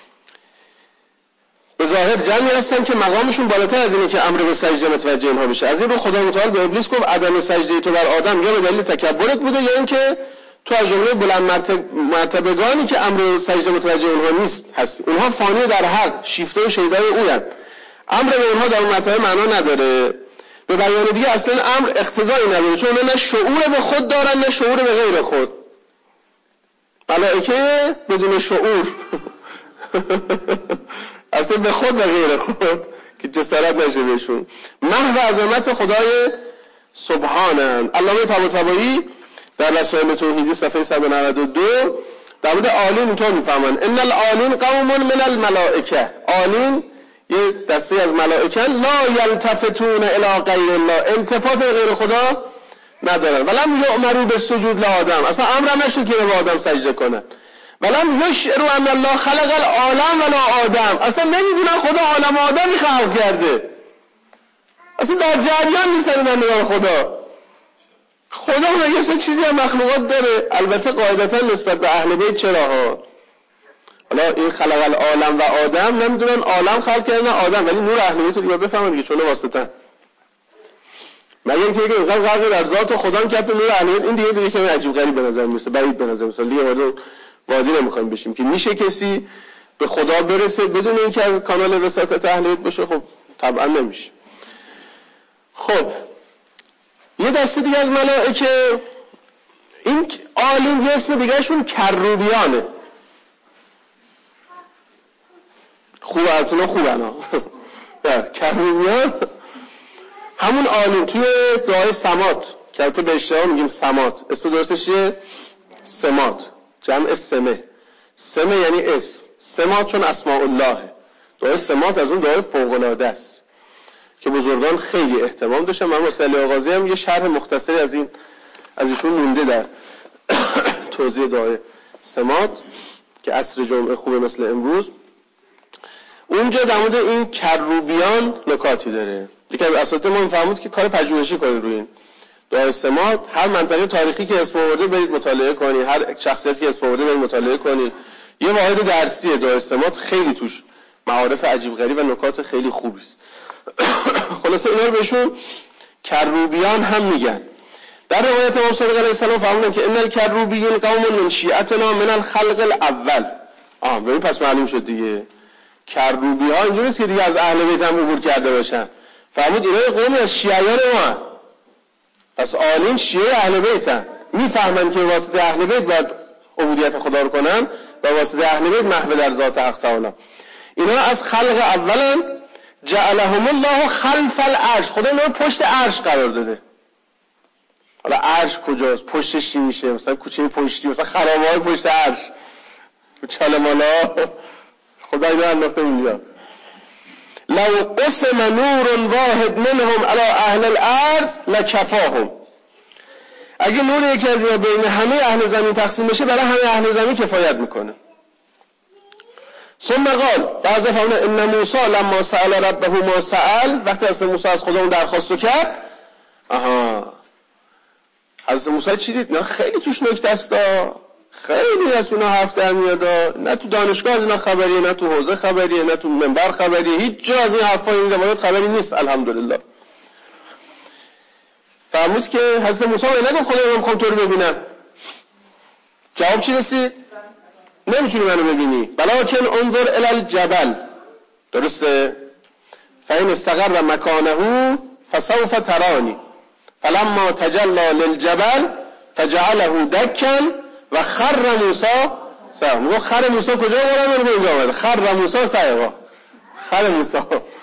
به ظاهر جمعی هستن که مقامشون بالاتر از اینه که امر به سجده متوجه اینها بشه. از این رو خدا متعال به ابلیس گفت عدم سجده تو بر آدم یا به دلیل تکبرت بوده یا اینکه تو از جمله بلند مرتبگانی که امر سجده متوجه اونها نیست هستی. اونها فانی در حق، شیفته و شیدای اوین. امر به اونها در اون مرتبه معنا نداره. به بیان دیگه اصلا امر اقتضایی نداره، چون نه شعور به خود دارن نه شعور به غیر خود. ملائکه بدون شعور اصلا به خود و غیر خود که جسارت نشه بهشون، محو عظمت خدای سبحانن. علامه طباطبایی در رسائل توحیدی صفحه 192 در مورد عالین اینطور میفهمن ان العالین قوم من الملائکه. عالین یه دسته از ملائکه لا یلتفتون الی غیر الله، التفات به غیر خدا ندارن. ولم یؤمروا بالسجود لآدم، اصلا امر نشد که به آدم سجده کنن. ولم یشعروا ان الله خلق العالم ولا آدم، اصلا نمیدونن خدا عالم آدمی خلق کرده، اصلا در جریان نیستن در نگاه خدا. خدا مگه اصلا چیزی از مخلوقات داره؟ البته قاعدتا نسبت به اهل بیت چراها. حالا این خلق العالم و آدم نمیدونن عالم خلق کردن آدم، ولی نور اهل بیت رو بفهمن دیگه چون واسطه. مگه اینکه اینقدر غرق در ذات خدا هم کرد نور اهل بیت، این دیگه که عجیب غریب به نظر میاد، بعید به نظر میاد. لیه وادی نمیخوایم بشیم که میشه کسی به خدا برسه بدون اینکه از کانال وساطت اهل بیت باشه. خب طبعا نمیشه. خب یه دسته دیگه از ملائکه، این عالم یه اسم دیگهشون کروبیانه. خوبه اتنا خوبنا کروبیان همون عالم. توی دعای سمات که البته به اشتباه میگیم سمات، اسم درستش چیه؟ سمات، جمع سمه. سمه یعنی اسم، سمات چون اسماء الله. دعای سمات از اون دعای فوق‌العاده است که بزرگان خیلی اهتمام داشتن. من واسه آغازی هم یه شرح مختصری از ایشون مونده در توضیح دعای سمات که عصر جمعه خوبه مثل امروز، اونجا در مورد این کروبیان نکاتی داره. یکی از اساتید ما فرمود که کار پژوهشی کنید روی این دعای سماع، هر منطقه تاریخی که اسم آورده برید مطالعه کنید، هر شخصیتی که اسم آورده برید مطالعه کنید. یه واحد درسیه دعای سماع، خیلی توش معارف عجیب غریب و نکات خیلی خوبی است. خلاصه اینا رو بهشون کروبیان هم میگن. در روایت امام صادق علیه السلام فرمودن که ان الکروبیین قوم من شیعتنا من الخلق الاول. ببین پس معلوم شد دیگه کروبی ها اینجوری نیست که دیگه از اهل بیت هم عبور کرده باشن. فرمود اینا قومی از شیعیان ما، پس آلین شیعه اهل بیت هم میفهمن که واسطه اهل بیت باید عبودیت خدا رو کنن و واسطه اهل بیت محو در ذات حق تعالی. اینا از خلق اولن، جعلهم الله خلف العرش، خدا اینا رو پشت عرش قرار داده. حالا عرش کجاست؟ پشتش چی میشه؟ مثلا کوچه پشتی، مثلا خرابه‌های پشت عرش، چاله مالا، خدا اینا انداخته اونجا. لو قسم نور واحد منهم على اهل الارض لکفاهم. اگه نور یکی از اینا بین همه اهل زمین تقسیم بشه برای همه اهل زمین کفایت میکنه. ثم قال بعضی فرمودن ان موسی لما سأل ربه ما سأل، وقتی از موسی از خدا اون درخواستو کرد، حضرت موسی چی دید؟ نه خیلی توش نکته است، خیلی از اینا حرف در میاد، نه تو دانشگاه از اینا خبریه، نه تو حوزه خبریه، نه تو منبر خبریه، هیچ جا از این حرفای این روایات خبری نیست. الحمدلله. فرمود که حضرت موسی نگفت خدا من میخوام تو رو ببینم. جواب چی رسید؟ نمیتونی منو ببینی، بلکن انظر الی الجبل. درسته؟ فإن استقر مکانه فسوف ترانی فلما تجلی للجبل فجعله دکا و خر موسی صعقا. خر موسی کجا برام رو اینجا اومده؟ خر موسی صعقا. خر موسی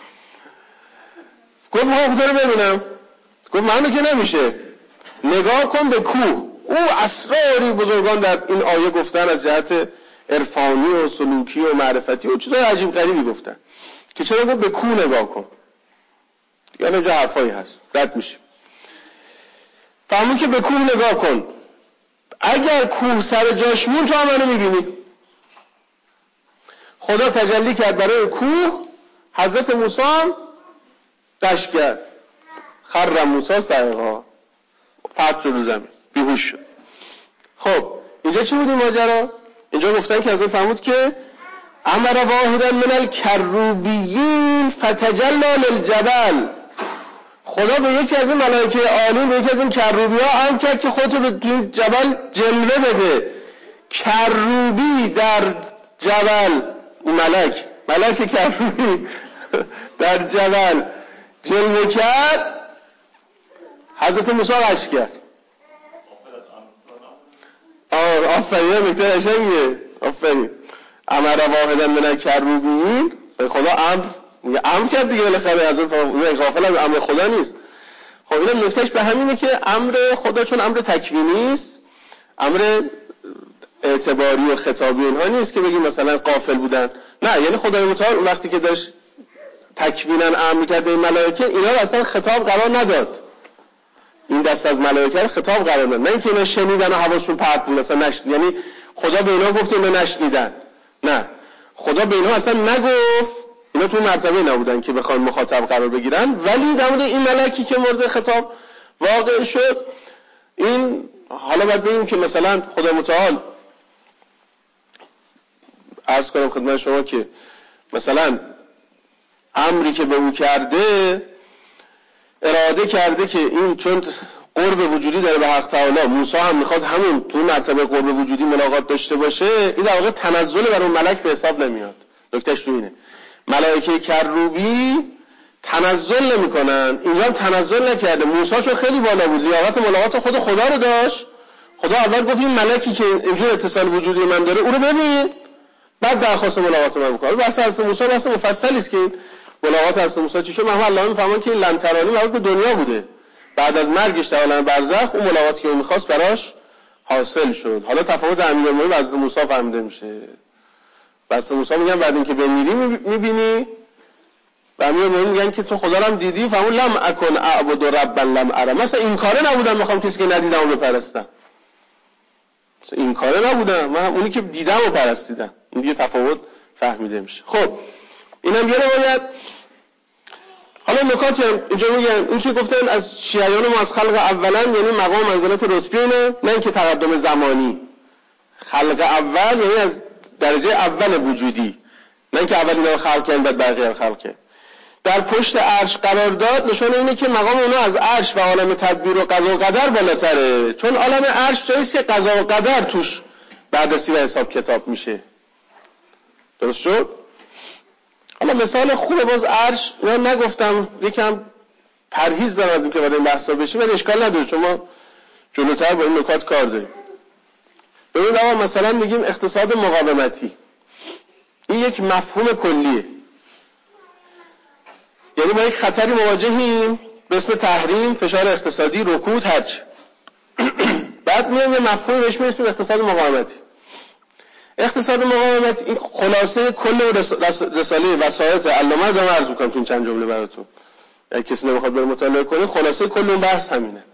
گفت من خدا رو ببینم. گفت منو که نمیشه، نگاه کن به کوه. او اسراری بزرگان در این آیه گفتن از جهت عرفانی و سلوکی و معرفتی و چیزای عجیب غریبی گفتن که چرا گفت به کوه نگاه کن. یعنی اینجا حرفایی هست رد میشه. فهمون که به کوه نگاه کن، اگر کوه سر جاش مون تو هم منو میبینی. خدا تجلی کرد برای کوه، حضرت موسی هم دشت کرد، خر موسی صعقا، پرت شد رو زمین، بیهوش شد. خب اینجا چی بود این ماجرا؟ اینجا گفتن که حضرت فرمود که امر واحدا من الکروبیین فتجلی للجبل. خدا به یکی از این ملائکه عالی، به یکی از این کروبی‌ها امر کرد که خودتو به جبل جلوه بده. کروبی در جبل، ملک کروبی در جبل جلوه کرد، حضرت موسی عشق کرد. آفرین، نکته قشنگیه، آفرین. امر واحدا من الکروبیین، خدا امر کرد دیگه، بالاخره از اون غافل از امر خدا نیست. خب اینم نکتهش به همینه که امر خدا چون امر تکوینی است، امر اعتباری و خطابی اینها نیست که بگیم مثلا غافل بودن. نه، یعنی خدای متعال وقتی که داشت تکوینا امر کرد به این ملائکه، اینا رو اصلا خطاب قرار نداد. این دست از ملائکه خطاب قرار نداد، نه اینکه اینا شنیدن و حواسشون پرت بود مثلا نشنید، یعنی خدا به اینا گفت اینا نشنیدن. نه، خدا به اینا اصلا نگفت، اینا تو مرتبه نبودن که بخوان مخاطب قرار بگیرن. ولی در مورد این ملکی که مورد خطاب واقع شد، این حالا باید بگیم که مثلا خدا متعال عرض کنم خدمت شما که مثلا امری که به او کرده، اراده کرده که این چون قرب وجودی داره به حق تعالی، موسی هم میخواد همون تو مرتبه قرب وجودی ملاقات داشته باشه، این در واقع تنزل بر اون ملک به حساب نمیاد. نکتهش اینه، ملائکه کروبی تنزل نمیکنن، اینجا هم تنزل نکرده. موسی چون خیلی بالا بود، لیاقت ملاقات خدا رو داشت. خدا اول گفت این ملکی که اینجور اتصال وجودی من داره، او رو ببین، بعد درخواست ملاقات من میکنه. بحث از موسی بحث مفصلی است که این ملاقات از موسی چی شد. محمد الله میفهمن که این لنترانی مربوط به دنیا بوده، بعد از مرگش در عالم برزخ اون ملاقاتی که اون می‌خواست براش حاصل شد. حالا تفاوت امیرالمومنین و حضرت موسی فهمیده میشه. حضرت موسی میگن بعد اینکه بمیری میبینی، و امیرالمومنین میگن که تو خدا رو هم دیدی. فهمون لم اکن اعبد ربا لم ارى، مثلا این کاره نبودم میخوام کسی که ندیدم رو بپرستم. این کاره نبودم، من اونی که دیدم و پرستیدم. این دیگه تفاوت فهمیده میشه. خب اینم یه روایت. حالا نکاتی هم اینجا میگن، این که گفتن از شیعیان ما از خلق اولا، یعنی مقام منزلت رتبی اینه، نه اینکه تقدم زمانی. خلق اول یعنی از درجه اول وجودی، نه اینکه اول اینا خلق کردن بعد بقیه خلق کردن. در پشت عرش قرار داد نشانه اینه که مقام اونا از عرش و عالم تدبیر و قضا و قدر بالاتره، چون عالم عرش جاییه که قضا و قدر توش بررسی و حساب کتاب میشه. درست شد؟ حالا مثال خوبه باز عرش، من نگفتم یکم پرهیز دارم از این که بعد این بحثا بشه، ولی اشکال نداره چون ما جلوتر با این نکات کار داریم. ببینید آقا مثلا میگیم اقتصاد مقاومتی، این یک مفهوم کلیه، یعنی با یک خطری مواجهیم به اسم تحریم، فشار اقتصادی، رکود، هرچی. بعد میایم یه مفهوم بهش میرسیم اقتصاد مقاومتی. اقتصاد مقاومت این خلاصه کل رساله وسایط علامه رو عرض می‌کنم تو این چند جمله براتون. اگه کسی نمیخواد بره مطالعه کنه، خلاصه کل اون بحث همینه.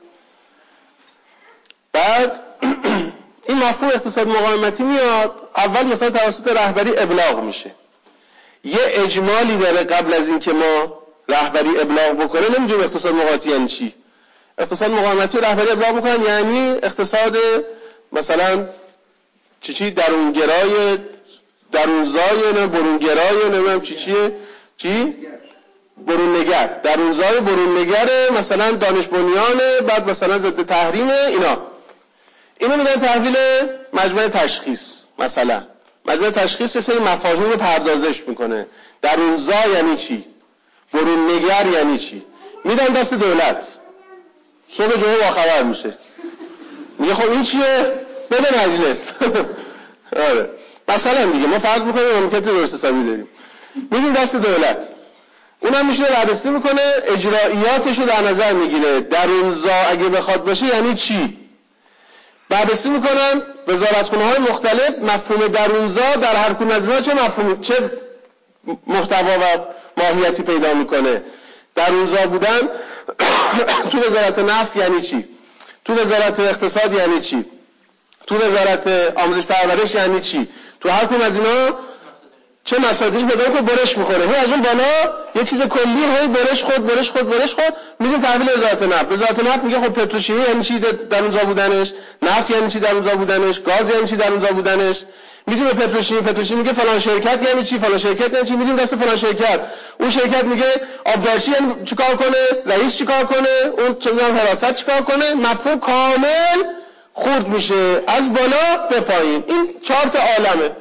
بعد این مفهوم اقتصاد مقاومتی میاد، اول مثلا توسط رهبری ابلاغ میشه. یه اجمالی داره قبل از این که ما رهبری ابلاغ بکنه، نمیدونیم اقتصاد مقاومتی یعنی چی. اقتصاد مقاومتی و رهبری ابلاغ بکنن یعنی اقتصاد مثلا چی درونگرای، درونزای، نه برونگرای، نمیدونم چیه بروننگر، درونزای بروننگر، مثلا دانش بنیان، بعد مثلا ضد تحریم، اینو میگن تحویل مجمع تشخیص. مثلا مجمع تشخیص یه سری مفاهیم رو پردازش میکنه. درونزا یعنی چی؟ بروننگر یعنی چی؟ میدن دست دولت، صبح جمعه باخبر میشه، میگه خب این چیه؟ بده مجلس. آره مثلا دیگه ما فرض میکنیم ممکنه درست حسابی داریم، میدیم دست دولت، اونم میشه بررسی میکنه، اجراییاتش رو در نظر میگیره. درونزا اگه بخواد باشه یعنی چی؟ بررسی میکنن وزارتخونه‌های مختلف مفهوم درونزا در هر کدوم از اینا چه مفهومی، چه محتوا و ماهیتی پیدا میکنه. درونزا بودن تو وزارت نفت یعنی چی؟ تو وزارت اقتصاد یعنی چی؟ تو وزارت آموزش پرورش یعنی چی؟ تو هر کدوم از اینا چه مصادیقی پیدا که برش میخوره. هی از اون بالا یه چیز کلی، هی برش خورد میگیم تحویل وزارت نفت. وزارت نفت میگه خب پتروشیمی یعنی چی در اونجا بودنش، نفت یعنی چی در اونجا بودنش، گاز یعنی چی در اونجا بودنش. میگیم پتروشیمی میگه فلان شرکت یعنی چی، فلان شرکت یعنی چی، میگیم دست فلان شرکت. اون شرکت میگه آبدارچی یعنی چیکار کنه، رئیس چیکار کنه، اون چه میدونم حراست چیکار کنه. مفهوم کامل خورد میشه از بالا به پایین. این 4 تا عالمه.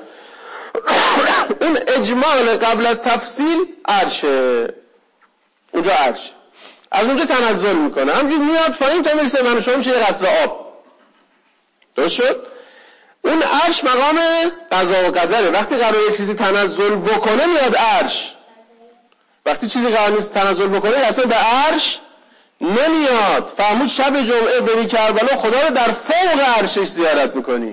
اون اجمال قبل از تفصیل عرشه، اونجا عرش از اونجا تنزل میکنه، همجور میاد پایین تا میرسه من و شما میشه یه قطره آب. درست شد؟ اون عرش مقام قضا و قدره. وقتی قراره یه چیزی تنزل بکنه میاد عرش، وقتی چیزی قرار نیست تنزل بکنه اصلا به عرش نمیاد. فرمود شب جمعه بری کربلا خدا رو در فوق عرشش زیارت میکنی.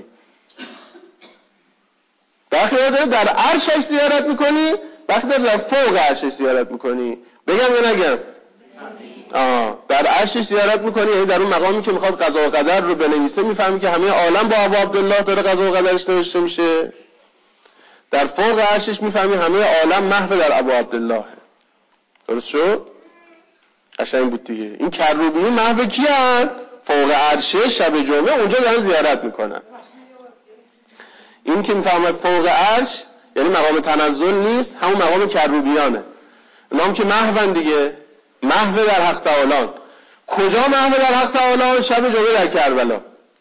وقتی داری در عرشش زیارت میکنی، وقتی داری در فوق عرشش زیارت میکنی. بگم یا نگم؟ در عرشش زیارت میکنی، یعنی در اون مقامی که میخواد قضا و قدر رو بنویسه، میفهمی که همه عالم با ابو عبدالله داره قضا و قدرش نوشته میشه. در فوق عرشش میفهمی همه عالم محو در ابو عبدالله. درست شد؟ قشنگ بود دیگه. این کروبیون محو کیان؟ فوق عرشه شب جمعه اونجا دارن زیارت میکنن. این که میفهمد فوق عرش یعنی مقام تنزل نیست، همون مقام کروبیانه. اونا هم که محون دیگه، محو در حق تعالی. کجا محو در حق تعالی؟ شب جمعه در کربلا.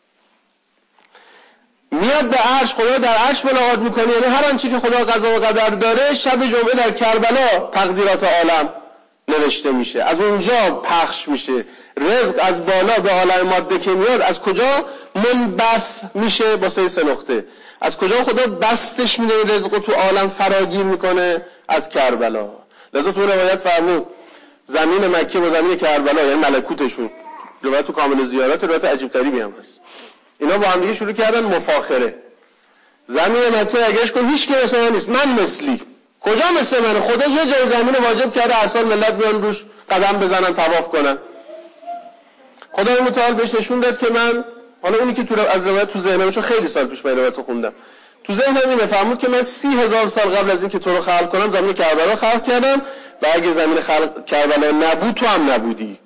میاد به عرش، خدا در عرش ملاقات میکنه، یعنی هر آنچه که خدا قضا و قدر داره شب جمعه در کربلا تقدیرات عالم نوشته میشه، از اونجا پخش میشه. رزق از بالا به عالم ماده که میاد از کجا منبث میشه؟ با 3 نقطه. از کجا خدا بستش میده رزق رو تو عالم فراگیر میکنه؟ از کربلا. لذا تو روایت فرمود زمین مکه و زمین کربلا یعنی ملکوتشون، روایت تو کامل زیارت روایت عجیب غریبی هم هست، اینا با هم دیگه شروع کردن مفاخره. زمین مکه اگرش کن هیچ کی مثل من نیست، من مثلی. کجا مثل من؟ خدا یه جای زمین واجب کرده هر سال ملت بیان روش قدم بزنن طواف کنن. خدا متعال بهش نشون داد که من حالا اونی که از روایت تو ذهنم، چون خیلی سال پیش من روایت خوندم، تو ذهنم اینه فرمود که من 30,000 سال قبل از اینکه تو رو خلق کنم زمین کربلا خلق کردم و اگه زمین کربلا نبود تو هم نبودی.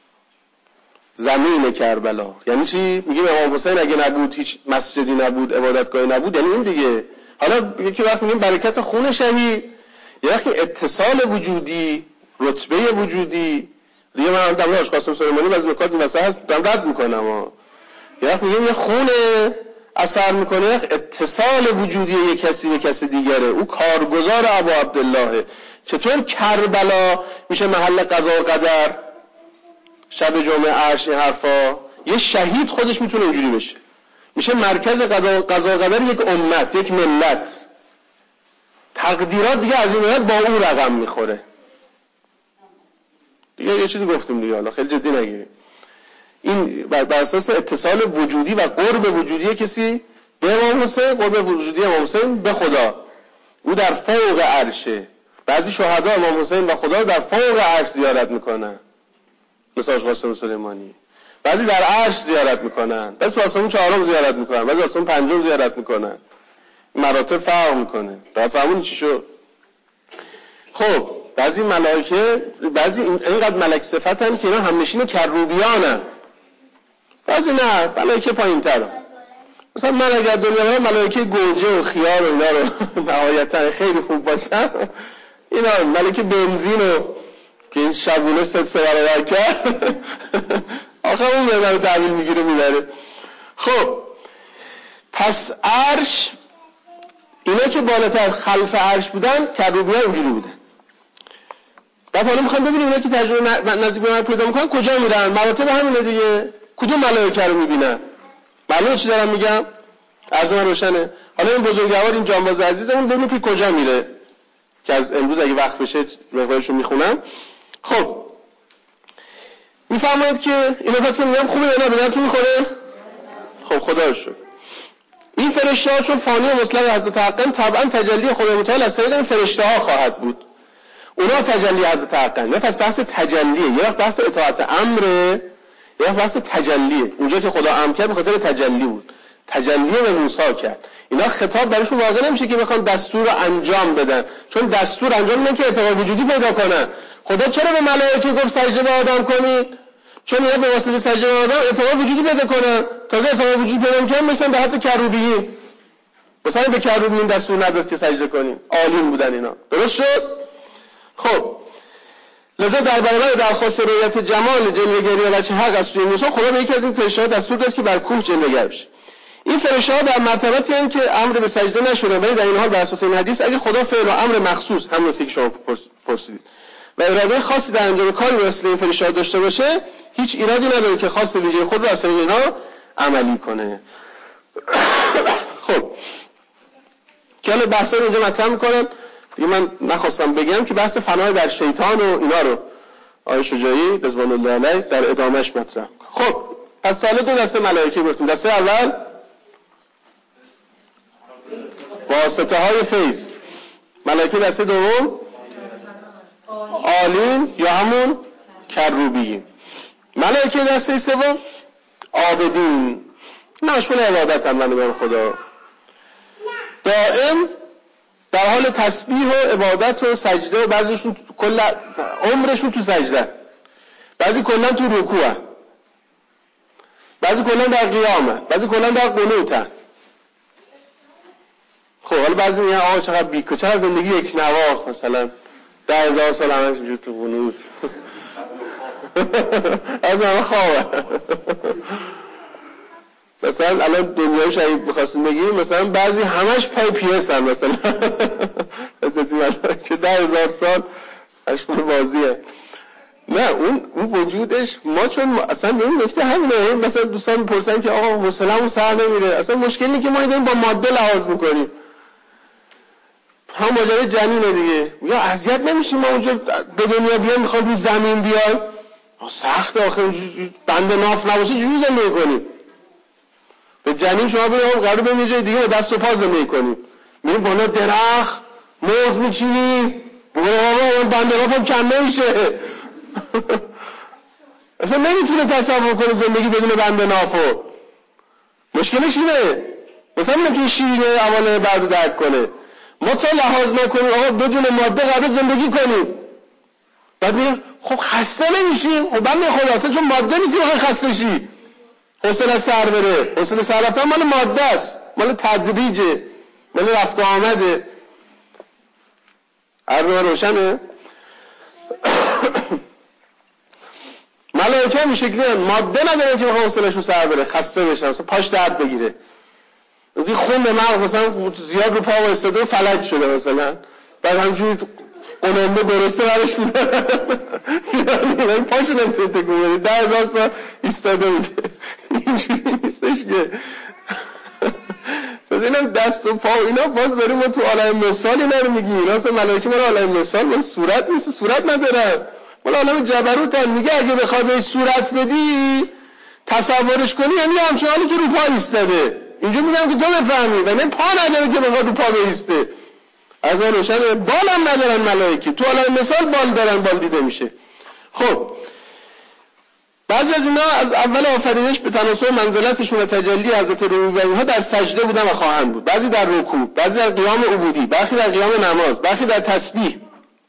زمین کربلا یعنی چی؟ میگیم امام حسین اگه نبود هیچ مسجدی نبود، عبادتگاهی نبود، یعنی این دیگه. حالا یکی وقت میگیم برکت خون شهید، یه وقتی اتصال وجودی، رتبه وجودی. دیگه من در مورد قاسم سلیمانی از نکات این واسه هست رد میکنم. یه وقت میگیم یه خون اثر میکنه، اتصال وجودی یک کسی به کسی دیگره، او کارگزار ابو عبدالله. چطور کربلا میشه محل قضا و قدر، شب جمعه عرش، این حرفا؟ یه شهید خودش میتونه اینجوری بشه، میشه مرکز قضا و قدر یک امت، یک ملت. تقدیرات دیگه از این ملت با او رقم میخوره. دیگه یه چیزی گفتیم دیگه، حالا خیلی جدی نگیریم. این بر اساس اتصال وجودی و قرب وجودی کسی به امام حسین، قرب وجودی امام حسین به خدا. او در فوق عرشه. بعضی شهدا امام حسین و خدا رو در فوق عرش زیارت میکنن، مثل قاسم سلیمانی. بعضی در عرش زیارت میکنن، بعضی آسمون چهارم زیارت میکنن، بعضی آسمون پنجم زیارت میکنن. مراتب فرق میکنه. بعد فهمون چی شد؟ خب بعضی ملائکه، بعضی اینقدر ملک صفتن که اینا همنشین کروبیانن، بعضی نه، ملائکه پایین‌ترن. مثلا من اگر دنیا برم ملائکه گوجه و خیار و اینا رو نهایتا خیلی خوب باشن، اینا ملائکه بنزین و که این شبونه 3 برابر کرد آخه اون به من تحویل میگیره میبره. خب پس عرش، اینا که بالاتر خلف عرش بودن کروبیان اینجوری بودن. بعد حالا میخوام ببینیم اینا که تجربه نزدیک به من پیدا میکنن کجا میرن؟ مراتب همینه دیگه. کدوم ملائکه رو میبینن؟ معلومه چی دارم میگم؟ عرض من روشنه. حالا این بزرگوار، این جانباز عزیزمون ببینیم که کجا میره، که از امروز اگه وقت بشه مقدارشو میخونم. خب میفرمایید که اینو فکر میگم خوبه یا نه، به درتون میخوره؟ خب خدا رو شکر. این فرشته‌ها چون فانی و مطلق حضرت حقن، طبعا تجلی خدای متعال از طریق این فرشته‌ها خواهد بود. اونا تجلی حضرت حقن. نه پس بحث تجلیه، یه وقت بحث اطاعت امره، یه وقت بحث تجلیه. اونجا که خدا امر کرد به خاطر تجلی بود، تجلی به موسی کرد. اینا خطاب براشون واقع نمیشه که بخوان دستور رو انجام بدن، چون دستور انجام میدن که ارتقا وجودی پیدا کنن. خدا چرا به ملائکه گفت سجده به آدم کنید؟ چون اینا به واسطه سجده به آدم ارتقا وجودی پیدا کنن. تازه ارتقا وجودی پیدا کنن مثلا به حد کروبیین، مثلا به کروبیین دستور نداد که سجده کنین. عالم بودن اینا. درست شد؟ خب لذا در برابر درخواست رؤیت جمال جلوه‌گری و وجه حق از سوی موسی، خدا به یکی از این فرشته‌ها دستور داد که بر کوه جلوه‌گر بشه. این فرشته‌ها در مرتبتی هستند که امر به سجده نشدن، ولی در این حال بر اساس این حدیث اگه خدا فعل و امر مخصوص، همون که شما پرسیدید، و اراده خاصی در انجام کاری به واسطه این فرشته‌ها داشته باشه، هیچ ایرادی نداره که خاص ویژه خود رو از طریق اینها عملی کنه. خب که حالا بحثا رو اینجا مطرح می‌کنم. دیگه من نخواستم بگم که بحث فنای در شیطان و اینا رو آقای شجاعی رضوان الله علیه در ادامهش مطرح. خب پس حالا دو دسته ملائکه گفتیم. دسته اول واسطه های فیض، ملائکه. دسته دوم عالین یا همون کروبیین. ملائکه دسته سوم عابدین، مشغول عبادت هم بندگان خدا، دائم در حال تسبیح و عبادت و سجده، و بعضیشون کل عمرشون تو سجده، بعضی کلا تو رکوع، بعضی کلا در قیامه، بعضی کلا در قنوت. خب حالا بعضی میگن آقا چقدر بیکو، چقدر زندگی یک نواخت، مثلا 10,000 سال همش اینجور تو قنوت از همه خوابه. مثلا الان دنیای شهید بخواستیم بگیم، مثلا بعضی همش پای پیس هم، مثلا که 10,000 سال اشکال بازیه. نه اون وجودش، ما چون اصلا این نکته همینه. مثلا دوستان میپرسن که آقا حوصله‌مون سر نمیره. اصلا مشکلی که ما داریم با ماده لحاظ میکنیم، هم ماجرای جنینه دیگه. یا اذیت نمیشیم ما اونجا به دنیا بیایم میخوام روی زمین بیایم؟ سخته آخه، بند ناف نباشه چجوری زندگی کنیم؟ به جنین شما بریم قرار بریم یه جای دیگه با دست و پا زندگی کنیم، میریم بالا درخت موز میچینیم، بابا اون بند نافم کم نمیشه. اصلا نمیتونه تصور کنه زندگی بدون بند نافو. مشکلش اینه. مثلا نمیتونی شیرینی اوانه بعد درک کنه. ما تا لحاظ نکنیم آقا بدون ماده قرار زندگی کنیم، بعد میگم خب خسته نمیشیم. خب بنده خدا اصلا چون ماده نیستی بخوای خسته شی، حوصله سر بره. حوصله سر رفتن مال ماده است، مال تدریجه، مال رفت و آمده. عرض من روشنه؟ ملائکه هم این شکلی ماده نداره که بخواه حوصله‌شون سر بره، خسته بشه، مثلا پاش درد بگیره، این خون به مغز مثلا زیاد رو پا وایستاده و فلج شده مثلا، بعد همجوری قنبه درسته برش میدن این پاش نمیتونه تکون بده، 10,000 سال ایستاده بوده. اینجوری نیستش که پس اینم دست و پا اینا باز داریم ما تو عالم مثال اینا رو میگی. راست ملائکه من عالم مثال من صورت نیست، صورت ندارن، من عالم جبروتن. میگه اگه بخوای به صورت بدی تصورش کنی یعنی همچون حالی که رو پا ایستاده. اینجا میگم که تو بفهمی و نه پا نداره که بخواد رو پا بیسته. از اون روشن بال هم ندارن ملائکه، تو عالم مثال بال دارن، بال دیده میشه. خب بعضی از اینا از اول آفرینش به تناسب منزلتشون و تجلی حضرت روحانی ها در سجده بودن و خواهند بود، بعضی در رکوع، بعضی در قیام عبودی، بعضی در قیام نماز، بعضی در تسبیح.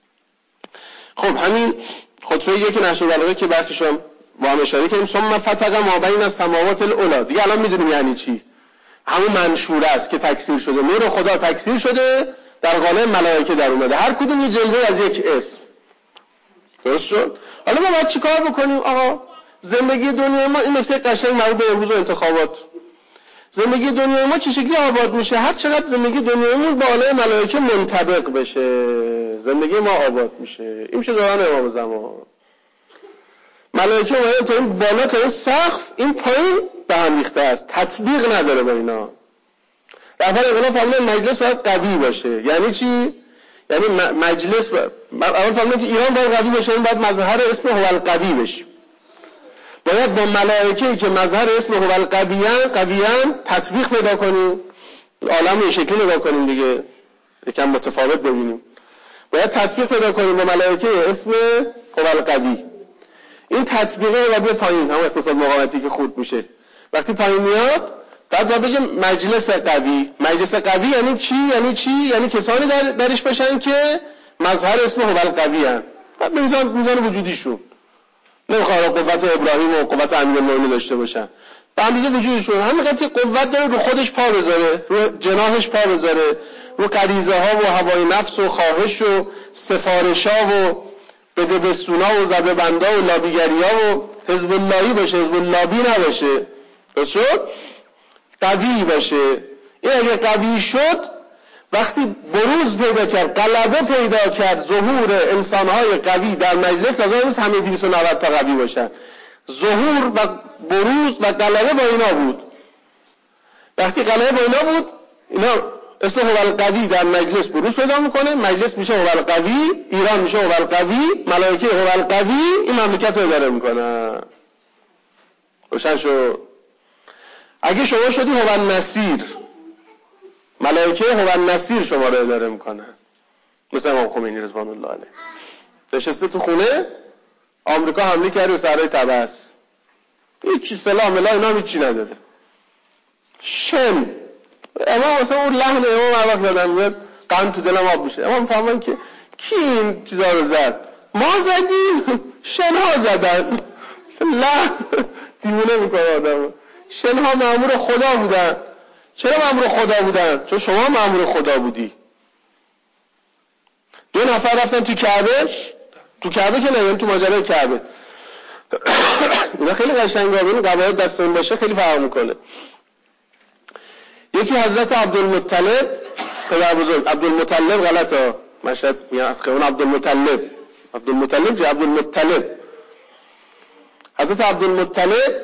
خب همین خطبه یک نهج البلاغه که برخیش هم با هم اشاره کردیم، ثم فتق ما بین السماوات العلی، دیگه الان میدونیم یعنی چی. همون منشوره است که تکثیر شده، نور خدا تکثیر شده در قالب ملائکه در اومده، هر کدوم یه جلوه از یک اسم. درست شد؟ حالا ما باید چیکار بکنیم؟ آقا زندگی دنیای ما، این نکته قشنگ مربوط به امروز و انتخابات، زندگی دنیای ما چه شکلی آباد میشه؟ هر چقدر زندگی دنیایمون با عالم ملائکه منطبق بشه زندگی ما آباد میشه. این میشه دوران امام زمان. ملائکه اومدن تا این بالا تا این سقف، این پایین به هم ریخته است، تطبیق نداره با اینا. رهبر انقلاب فرمودن مجلس باید قوی باشه. یعنی چی؟ یعنی مجلس اول فرمودن که ایران باید قوی باشه، این باید مظهر اسم هو القوی بشه. باید با ملائکه‌ای که مظهر اسم هو القویان تطبیق پیدا کنیم. عالم این شکلی نگاه کنیم دیگه، یکم متفاوت ببینیم. باید تطبیق پیدا کنیم با ملائکه اسم هو القوی. این تطبیقه رو به پایین، هم اقتصاد مقاومتی که خورد میشه، وقتی پایین میاد بعد باید بگیم مجلس قوی. مجلس قوی یعنی چی؟ یعنی کسانی درش باشن که مظهر اسم هو القوی ان، بعد میزان وجودیشون نمیخواد قوت ابراهیم و قوت امیرالمومنین داشته باشن، به اندازه وجودشون همینقدر قوت داره رو خودش پا بذاره، رو جناحش پا بذاره، رو غریزه ها و هوای نفس و خواهش و سفارش ها و بده بستونا و زده بندا و لابیگری ها و حزب اللهی باشه، حزب اللهی نباشه. درست شد؟ قوی باشه. این اگه قوی شد، وقتی بروز پیدا کرد، غلبه پیدا کرد، ظهور انسان‌های قوی در مجلس، لازم نیست همه 290 تا قوی باشن. ظهور و بروز و غلبه با اینا بود. وقتی غلبه با اینا بود، اینا اسم هو القوی در مجلس بروز پیدا میکنه، مجلس میشه هو القوی، ایران میشه هو القوی، ملائکه هو القوی، این مملکت رو اداره میکنه. روشن شد؟ اگه شما شدی هو النصیر، ملائکه هو النصیر شما رو اداره میکنه. مثل امام خمینی رضوان الله علیه نشسته تو خونه، آمریکا حمله کرد به صحرای طبس، هیچ سلاح ملا اینا هیچی نداره. شن امام مثلا اون لحن امام هر وقت یادم میاد قند تو دلم آب میشه. امام فهمن که کی این چیزا رو زد؟ ما زدیم، شنها زدن. لحن دیوونه میکنه آدمو. شنها مأمور خدا بودن. چرا مأمور خدا بودن؟ چون شما مأمور خدا بودی. 2 نفر رفتن تو کعبه که نه، تو ماجرای کعبه. اینا خیلی قشنگه، ببین قواعد دستمون باشه خیلی فرق میکنه. یکی حضرت عبدالمطلب پدر بزرگ، عبدالمطلب غلطه، مشهد میاد خیون عبدالمطلب حضرت عبدالمطلب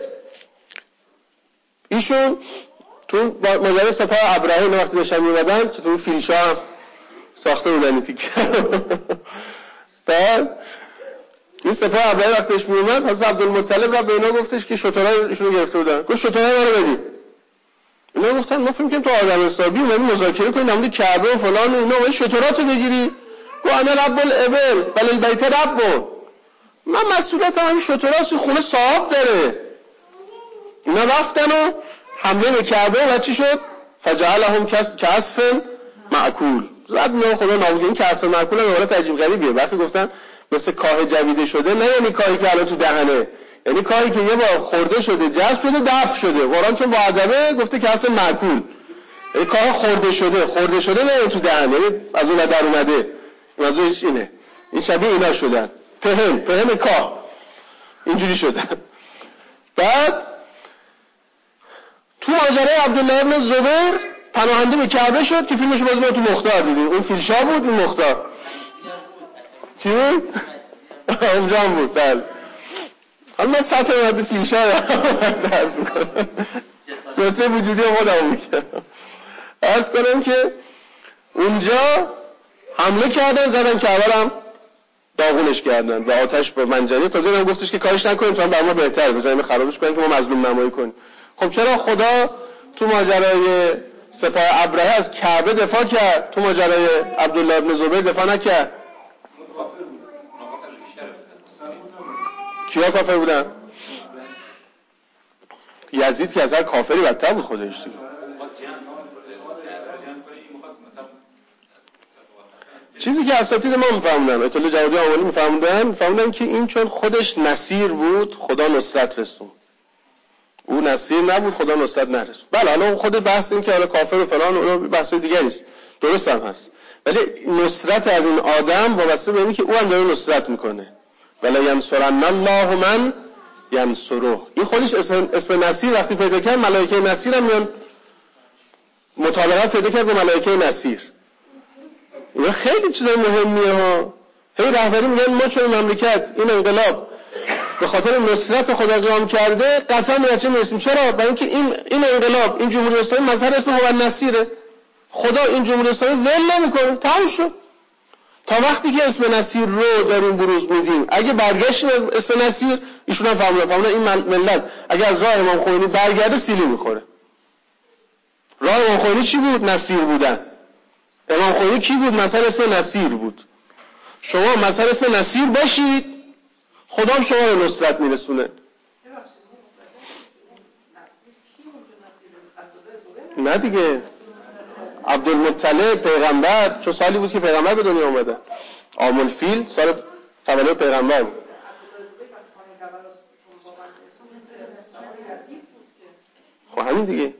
ایشون تو ماجرای سپاه ابراهیم وقتی داشتن میومدن که تو فیلشا هم ساخته بودن تیک. بعد این سپاه ابراهیم وقتش میومد، حضرت عبدالمطلب را به اینا گفتش که شترای ایشونو گرفته بودن، گفت شترای ما رو بدید. اینا گفتن ما فکر می‌کنیم تو آدم حسابی اومدیم مذاکره کنیم در مورد کعبه و فلان و اینا، ولی شتراتو بگیری. گفت انا رب الابل بل البیت رب، من مسئولیتم همین شتراست، خونه صاحب داره. اینا رفتن و حمله به کعبه و چی شد؟ فجعلهم کعصف مأکول. زد میگه خدا نابود. این کعصف مأکول هم حالت عجیب غریبیه. وقتی گفتن مثل کاه جویده شده، نه یعنی کاهی که الان تو دهنه، یعنی کاهی که یه بار خورده شده، جذب شده، دفع شده. قرآن چون با ادبه گفته کعصف مأکول، یعنی کاه خورده شده نه تو دهن، یعنی از اون در اومده. موضوعش اینه. این شبیه اینا شدن. پهن کاه اینجوری شدن. بعد تو ماجرای عبدالله ابن زبیر پناهنده به کعبه شد که فیلمش باز ما تو مختار دیدیم. اون فیلشا بود، این مختار چی بود؟ اونجا هم بود. بله. حالا من سطح وقتی فیلشا درس میکنم، لطفه وجودی خودم میکنم. عرض کنم که اونجا حمله کردن، زدن کعبه هم داغونش کردن و آتش با منجنیق. تازه هم گفتش که کارش نکنیم چون برای ما بهتره، بذاریم خرابش کنیم که ما مظلوم نمایی کنیم. خب چرا خدا تو ماجرای سپاه ابرهه از کعبه دفاع کرد، تو ماجرای عبدالله ابن زبیر دفاع نکرد؟ کیا کافر بودن؟ یزید که از هر کافری بدتر بود خودش دیگه. چیزی که اساتید ما میفهموندن، ایت الله جوادی آملی میفهموندن که این چون خودش نصیر بود خدا نصرت رسون، او نصیر نبود خدا نصرت نرسون. بله حالا خود بحث این که حالا کافر و فلان اونا بحث دیگری است، درست هم هست، ولی نصرت از این آدم وابسته به اینه که او هم داره نصرت میکنه. ولا ینصرن الله من ینصره. این خودش اسم نصیر وقتی پیدا کرد ملائکه نصیر هم میان مطابقت پیدا کرد با ملائکه نصیر. این خیلی چیزای مهمیه ها. هی رهبری میگن ما چون مملکت این انقلاب به خاطر نصرت خدا قیام کرده قطعا نتیجه میرسیم. چرا؟ برای اینکه این انقلاب، این جمهوری اسلامی مظهر اسم هو النصیره. خدا این جمهوری اسلامی ول نمیکنه. تموم شد. تا وقتی که اسم نصیر رو داریم بروز میدیم، اگه برگشتیم اسم نصیر، ایشون هم فهمیدن این ملت اگه از راه امام خمینی برگرده سیلی میخوره. راه امام خمینی چی بود؟ نصیر بودن. امام خمینی کی بود؟ مثلا اسم نصیر بود. شما مثلا اسم نصیر باشید، خدا هم شما رو نصرت میرسونه. نه دیگه، عبدالمطلب پیغمبر چه سالی بود که پیغمبر به دنیا اومده؟ عام الفیل سال تولد پیغمبر بود. خب همین دیگه.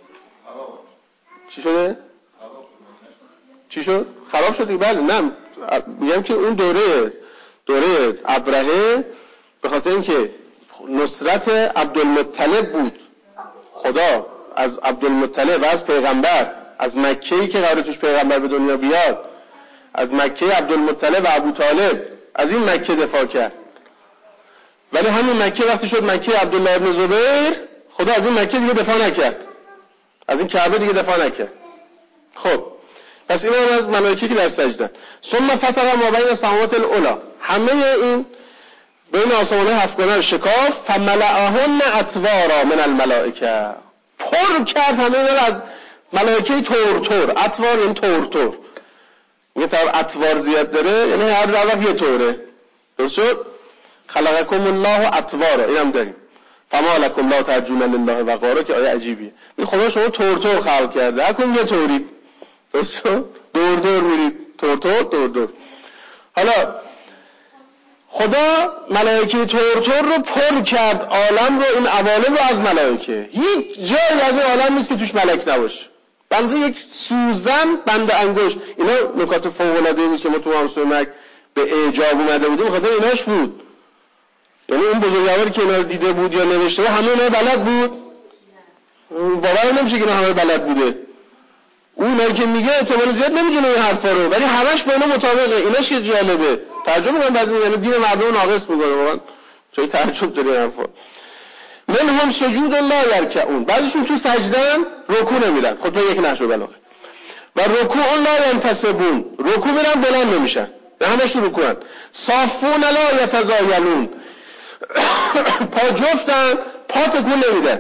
چی شده؟ چی شد؟ خراب شد دیگه. بله نه میگم که اون دوره ابرهه به خاطر اینکه نصرت عبدالمطلب بود، خدا از عبدالمطلب و از پیغمبر، از مکه‌ای که قرار توش پیغمبر به دنیا بیاد، از مکه عبدالمطلب و ابوطالب، از این مکه دفاع کرد. ولی همین مکه وقتی شد مکه عبدالله ابن زبیر، خدا از این مکه دیگه دفاع نکرد، از این کعبه دیگه دفاع نکرد. خب پس این هم از ملائکه که در سجدن. ثم فتح ما بین السماوات العلی، همه این بین آسمان هفتگانه رو شکاف. فملأهن اطوارا من الملائکه، پر کرد همه اینا رو از ملائکه تور. اطوار یعنی تور. میگه تا اطوار زیاد داره یعنی هر وقت یه طوره. درست شد؟ خلقکم الله اطوارا، اینم داریم. فما لکم لا ترجون لله وقارا که آیه عجیبیه. میگه خدا شما تور خلق کرده، هر کدوم یه طوری. درست شد؟ دور میرید، تور. حالا خدا ملائکه تور رو پر کرد، عالم رو، این عوالم رو از ملائکه. هیچ جایی از این عالم نیست که توش ملک نباشه. بنظر یک سوزن بند انگشت. اینا نکات فوق‌العاده بود که ما تو همسوی مک به اعجاب اومده بودیم، خاطر ایناش بود. یعنی اون بزرگواری که اینا رو دیده بود یا نوشته بود همه اینا بلد بود. باور نمیشه که اینا همه بلد بوده. اونایی که میگه احتمال زیاد نمیدونه این حرفا رو، ولی همش با اینا مطابقه. ایناش که جالبه. ترجمه میگن بعضی میگن دین مردم ناقص میگه، واقعا چه تعجب داره این حرفا. منهم سجود لا یرکعون، بعضیشون تو سجدن رکوع نمیرن. خود یک نحو بلاغه. و رکوع لا ینتصبون، رکوع میرن بلند نمیشن، همش تو رکوعن. صافون لا یتزایلون، پا جفتن، پا تکون نمیدن.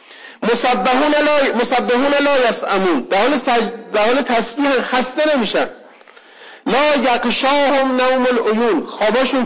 مسبحون لا یسأمون، در حال تسبیح خسته نمیشن. لا یغشاهم نوم العیون، خواباشون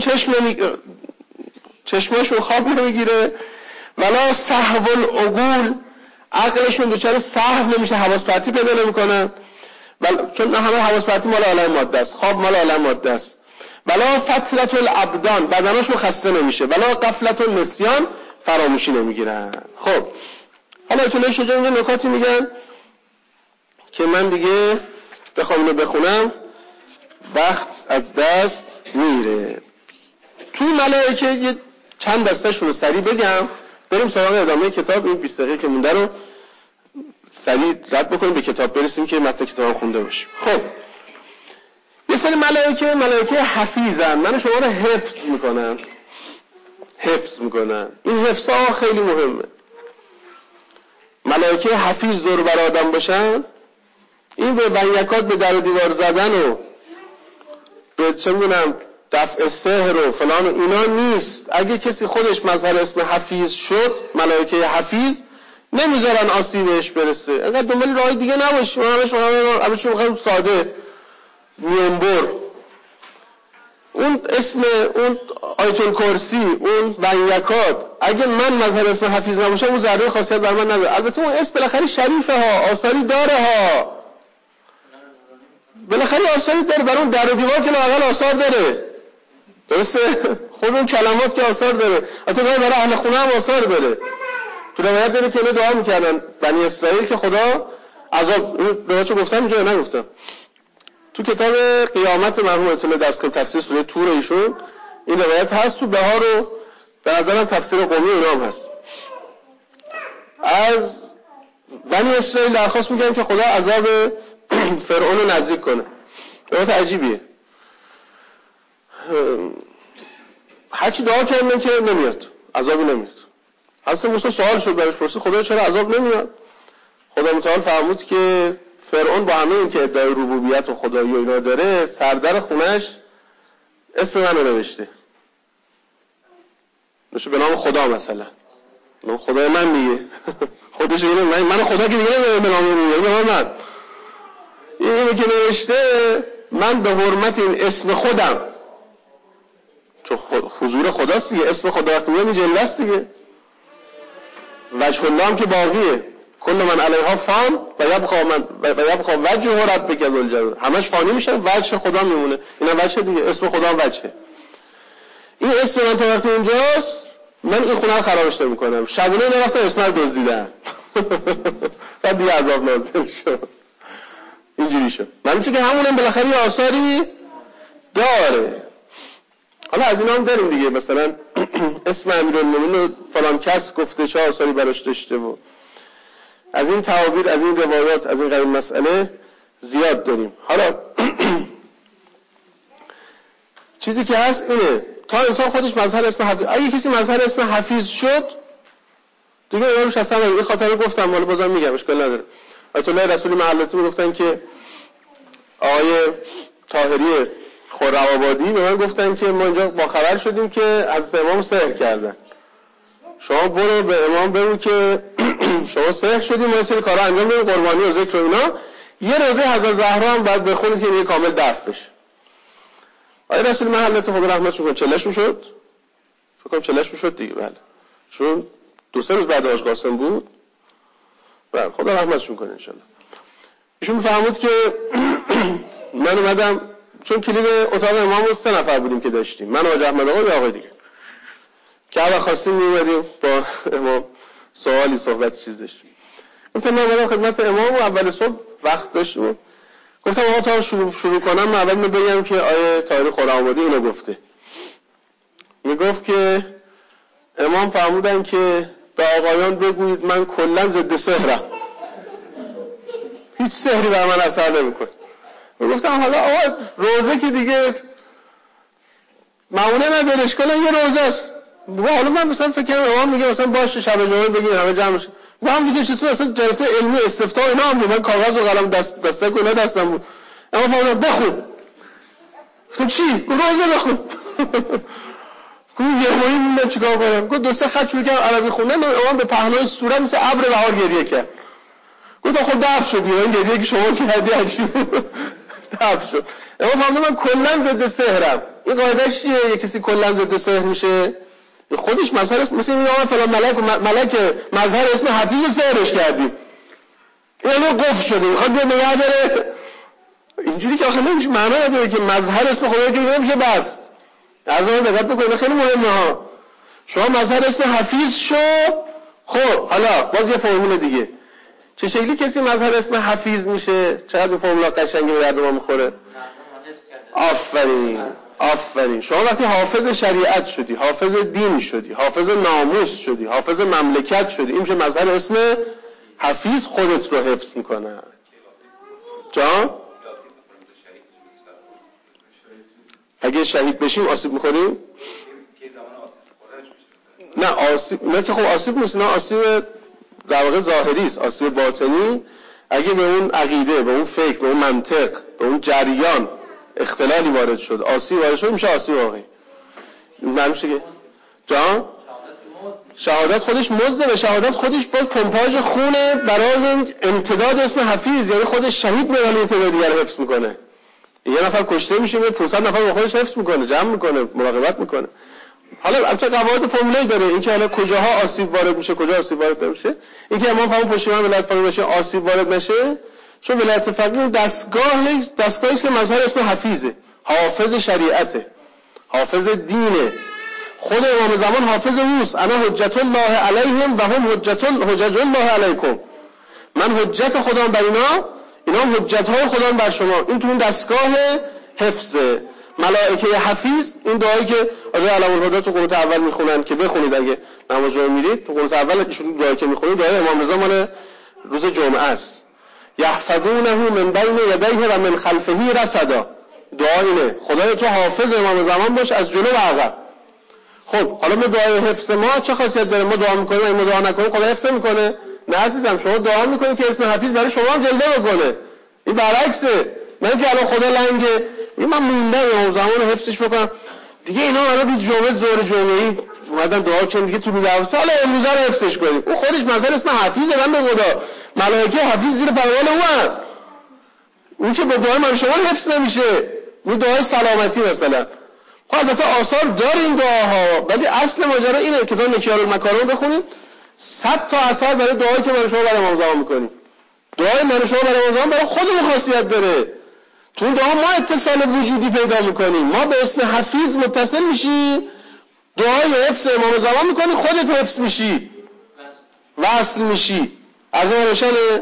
چشماشون خواب نمیگیره. ولا سهو العقول، عقلشون دچار سهو نمیشه، حواس پرتی پیدا نمیکنن، چون همه حواس پرتی مال عالم ماده است، خواب مال عالم ماده است. ولا فترة الابدان، بدنشون خسته نمیشه. ولا غفلة النسیان، فراموشی نمیگیرن. خب حالا ایتونه شجاع اینجا نکاتی میگن که من دیگه بخوام اینو بخونم وقت از دست میره. توی ملائکه یه چند دسته‌شون رو سریع بگم، بریم سراغ ادامه کتاب. این 20 دقیقه که مونده رو سریع رد بکنیم، به کتاب برسیم که متن کتاب خونده باشیم. خب یه سری ملائکه حفیظن، من شما رو حفظ میکنن. این حفظ ها خیلی مهمه. ملائکه حفیظ دور بر آدم باشن، این به بنیکات به در و دیوار زدن و به چه میدونم دفع سحر و فلان و اینا نیست. اگه کسی خودش مظهر اسم حفیظ شد، ملائکه حفیظ، نمیذارن آسیبش برسه. انقدر دنبال راه دیگه نباش، همه چون بخوایم ساده میانبر. اون اسم، اون آیت الکرسی، اون بنیکات، اگه من مظهر اسم حفیظ نباشم اون ذره خاصیت بر من نداره. البته اون اسم بالاخره شریفه ها، آثاری داره ها، بالاخره آثاری داره، برای اون در و دیوار که لااقل آثار داره، درسته؟ خود اون کلمات که آثار داره، البته برای اهل خونه هم آثار داره. تو روایت داره که دعا میکردن بنی اسرائیل که خدا عذاب، به چه گفتم اینجا نگفتم، تو کتاب قیامت مرحوم آیت الله دستگیر تفسیر سوره طور ایشون این روایت هست، تو بهار و به نظرم تفسیر قومی اینا هم هست. از بنی اسرائیل درخواست میکنن که خدا عذاب فرعون رو نزدیک کنه. روایت عجیبیه. هرچی دعا کردن که نمیاد، عذابی نمیاد. حضرت موسی سوال شد برش، پرسید خدا چرا عذاب نمیاد؟ خدا متعال فرمود که فرعون با همه این که ادعای ربوبیت و خدایی و اینا داره، سردر خونش اسم منو نوشته به نام خدا، مثلا نام خدای من دیگه خودش اینه، من خدا که دیگه به نام من اینو که نوشته، من به حرمت این اسم خودم، چون حضور خداست دیگه، اسم خدا وقتی میاد این جلوه است دیگه، وجه الله هم که باقیه، کل من علیها فان و یبقى وجه ربک ذو الجلال، همش فانی میشن، وجه خدا میمونه. اینا وجه دیگه، اسم خدا هم وجهه. این اسم من تا وقتی اونجاست، من این خونه رو خرابش نمی‌کنم. شبونه نرفتم اسم رو دزدیدن بعد دیگه عذاب نازل شد. اینجوری شد. من چه که همونم بالاخره یه آثاری داره. حالا از اینا هم داریم دیگه، مثلا اسم امیرالمومنین فلان کس گفته چه آثاری براش داشته و از این تعابیر، از این روایات، از این قبیل مسئله زیاد داریم. حالا چیزی که هست اینه، تا انسان خودش مظهر اسم حفیظ، اگه کسی مظهر اسم حفیظ شد دیگه یاروش اصلا این خاطره گفتم، ولی بازم میگم اشکال نداره. آیت الله رسولی محلاتی میگفتن که آقای طاهری خرم‌آبادی به من گفتن که ما اینجا با خبر شدیم که حضرت امام سحر کردن، شما برو به امام بگو که شما سحر شدیم، ما سری کارا انجام بدیم، قربانی و ذکر و اینا، یه روزه حضرت زهرا هم باید بخونید که دیگه کامل دفع بشه. آقای رسول محلت خدا رحمتشون کنه چلهشون شد، فکر کنم چلهشون شد دیگه، بله، چون 2-3 روز بعد حاج قاسم بود، بله خدا رحمتشون کنه ان شاء الله. ایشون فرمود که من اومدم، چون کلید اتاق امام رو 3 نفر بودیم که داشتیم، من و حاج احمد آقا و آقای دیگه، که اول خواستیم میومدیم با امام سوالی صحبت چیز داشتیم. گفتم من اومدم خدمت امام و اول صبح وقت داشتم، گفتم آقا تا شروع کنم من اول بگم که آیه طاهری خرم‌آبادی اینو گفته. میگفت که امام فرمودن که به آقایان بگویید من کلا ضد سحرم، هیچ سحری بر من اثر نمیکنه. گفتم حالا آقا روزه که دیگه معموله نداره، اشکال یه روزه است. حالا من مثلا فکر کنم امام میگه مثلا باشه شب جمعه بگید همه جمع بشه، با هم دیگه چیزی مثلا جلسه علمی استفتاء اینا هم بود، من کاغذ و قلم دسته کنه دستم بود، اما فرمودن بخون. گفتم چی؟ روزه بخون. گفتم یه ماهی موندم چیکار کنم؟ گفت 2-3 خط شروع کردم عربی خوندن، امام به پهنای صورت مثل ابر بهار گریه کرد. گفتم خب دفع شد دیگه، این گریه که شما کردی عجیبه. دفع شد. امام فرمود من کلا ضد سحرم. این قاعده‌اش چیه؟ یه کسی کلا ضد سحر میشه؟ خودش مظهر اسم، مثل این فلان ملک مظهر اسم حفیظ سحرش کردیم، اینو قفل شده میخواد بیا نگه داره. اینجوری که آخه نمیشه، معنا نداره که مظهر اسم خدا که نمیشه بست. از اون دقت بکنید، خیلی مهمه ها. شما مظهر اسم حفیظ شو، خب حالا باز یه فرمول دیگه، چه شکلی کسی مظهر اسم حفیظ میشه؟ چقدر این فرمولا قشنگی به درد ما میخوره. آفرین. شما وقتی حافظ شریعت شدی، حافظ دین شدی، حافظ ناموس شدی، حافظ مملکت شدی، این میشه مظهر اسم حفیظ. خودت رو حفظ میکنه. جان اگه شهید بشیم آسیب میخوریم؟ نه آسیب، نه که خب آسیب نیست، نه آسیب در واقع ظاهری است، آسیب باطنی. اگه به اون عقیده، به اون فکر، به اون منطق، به اون جریان اختلالی وارد شد، آسیب وارد شد، میشه آسیب واقعی. معلوم میشه که جان شهادت خودش مزده، و شهادت خودش با کمپاژ خونه برای امتداد اسم حفیظ، یعنی خودش شهید میشه ولی تعداد دیگر رو حفظ میکنه. یه نفر کشته میشه، 500 نفر با خودش حفظ میکنه، جمع میکنه، مراقبت میکنه. حالا البته قواعد فرمولی داره، اینکه حالا کجاها آسیب وارد میشه، کجا آسیب وارد نمیشه. اینکه امام فرمود پشتیبان ولایت فقیه باشه آسیب وارد نشه، چون ولایت فقیه دستگاهی است که مظهر اسم حفیظه، حافظ شریعته، حافظ دینه. خود امام زمان حافظ اوست، انا حجت الله علیهم و هم حجت الله علیکم. من حجت خدا بر اینا هم حجت های خدا بر شما. این تو اون دستگاه حفظه. ملائکه حفیظ، این دعایی که آقای علم الهدی تو قنوت اول میخونن که بخونید اگه نماز جمعه میرید، تو قنوت اول ایشون دعایی که میخونید دعای امام رضا مال روز جمعه است. یحفظونه من بین یدیه و من خلفه رصدا. دعا اینه خدای تو حافظ امام زمان باش از جلو و عقب. خب حالا ما دعای حفظ ما چه خاصیت داره؟ ما دعا میکنیم، اگه ما دعا نکنیم خدا حفظ میکنه؟ نه عزیزم، شما دعا میکنید که اسم حفیظ برای شما هم جلوه بکنه. این برعکسه. نه که الان خدا لنگه، من موندم امام زمان رو حفظش بکنم دیگه، اینا الان 20 جمعه ظهر جمعه‌ای اومدن دعا کردن دیگه تو روز سال امروز رو حفظش کنیم. اون خودش مثلا اسم حفیظه، من به خدا ملائکه حفیظ زیر پروال اون که با دعای من شما حفظ نمیشه. اون دعای سلامتی مثلا، خب البته آثار داره این دعاها، ولی اصل ماجرا اینه که تا نکیار المکارم بخونید 100 تا اثر برای دعایی که من شما برای امام زمان میکنیم. دعای من شما برای امام زمان برای خودمون خاصیت داره. تو اون دعا ما اتصال وجودی پیدا میکنیم، ما به اسم حفیظ متصل میشی، دعای حفظ امام زمان میکنی، خودت حفظ میشی، وصل میشی. از این روشنه؟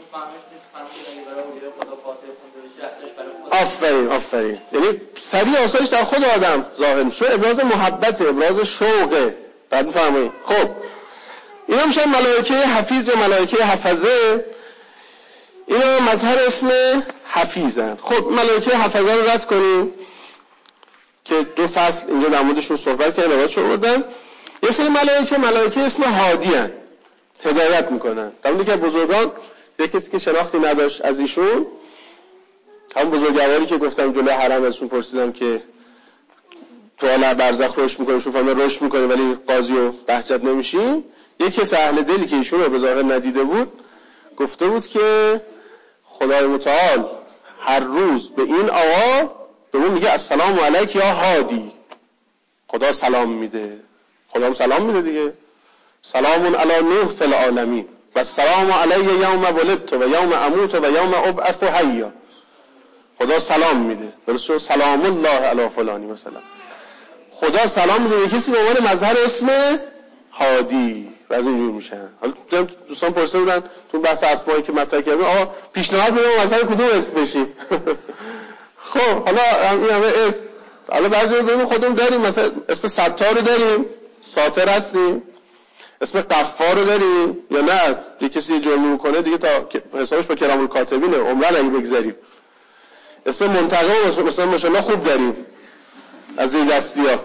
آفرین. یعنی سریع آثارش در خود آدم ظاهر میشه، ابراز محبته، ابراز شوقه. بعد میفرمایید خب اینا میشن ملائکه حفیظ یا ملائکه حفظه. اینا مظهر اسم حفیظن. خب ملائکه حفظه رو رد کنیم که 2 فصل اینجا در موردشون صحبت کردن، روایتشون آوردن. یه سری ملائکه اسم هادی ان، هدایت میکنن. همون که بزرگان یک کسی که شناختی نداشت از ایشون، هم بزرگواری که گفتم جلوی حرم ازشون پرسیدم که تو عالم برزخ رشد میکنیم، شو فرمودن رشد میکنیم ولی قاضی و بهجت نمیشیم. یک کس اهل دلی که ایشون رو به ظاهر ندیده بود گفته بود که خدای متعال هر روز به این آقا به اون میگه السلام علیک یا هادی. خدا سلام میده، خدا هم سلام میده دیگه، سلام علی نوح فی العالمین و السلام علی یوم ولدت و یوم اموت و یوم ابعث حیا. خدا سلام میده، درسته؟ سلام الله علی فلانی مثلا. خدا سلام میده به کسی به عنوان مظهر اسم هادی و از اینجور میشن. حالا دوستان پرسیده بودن تو بحث اسمایی که مطرح کردیم آقا پیشنهاد میدم مظهر کدوم اسم بشیم؟ خب حالا این همه اسم، حالا بعضی ببینیم خودمون داریم، مثلا اسم ستار رو داریم، ساتر هستیم، اسم غفار رو داریم یا نه؟ یه کسی جرمی میکنه دیگه تا حسابش با کرام الکاتبینه، عمرن اگه بگذاریم. اسم منتقم مثلا ماشاءالله خوب داریم از زیر دستی‌ها.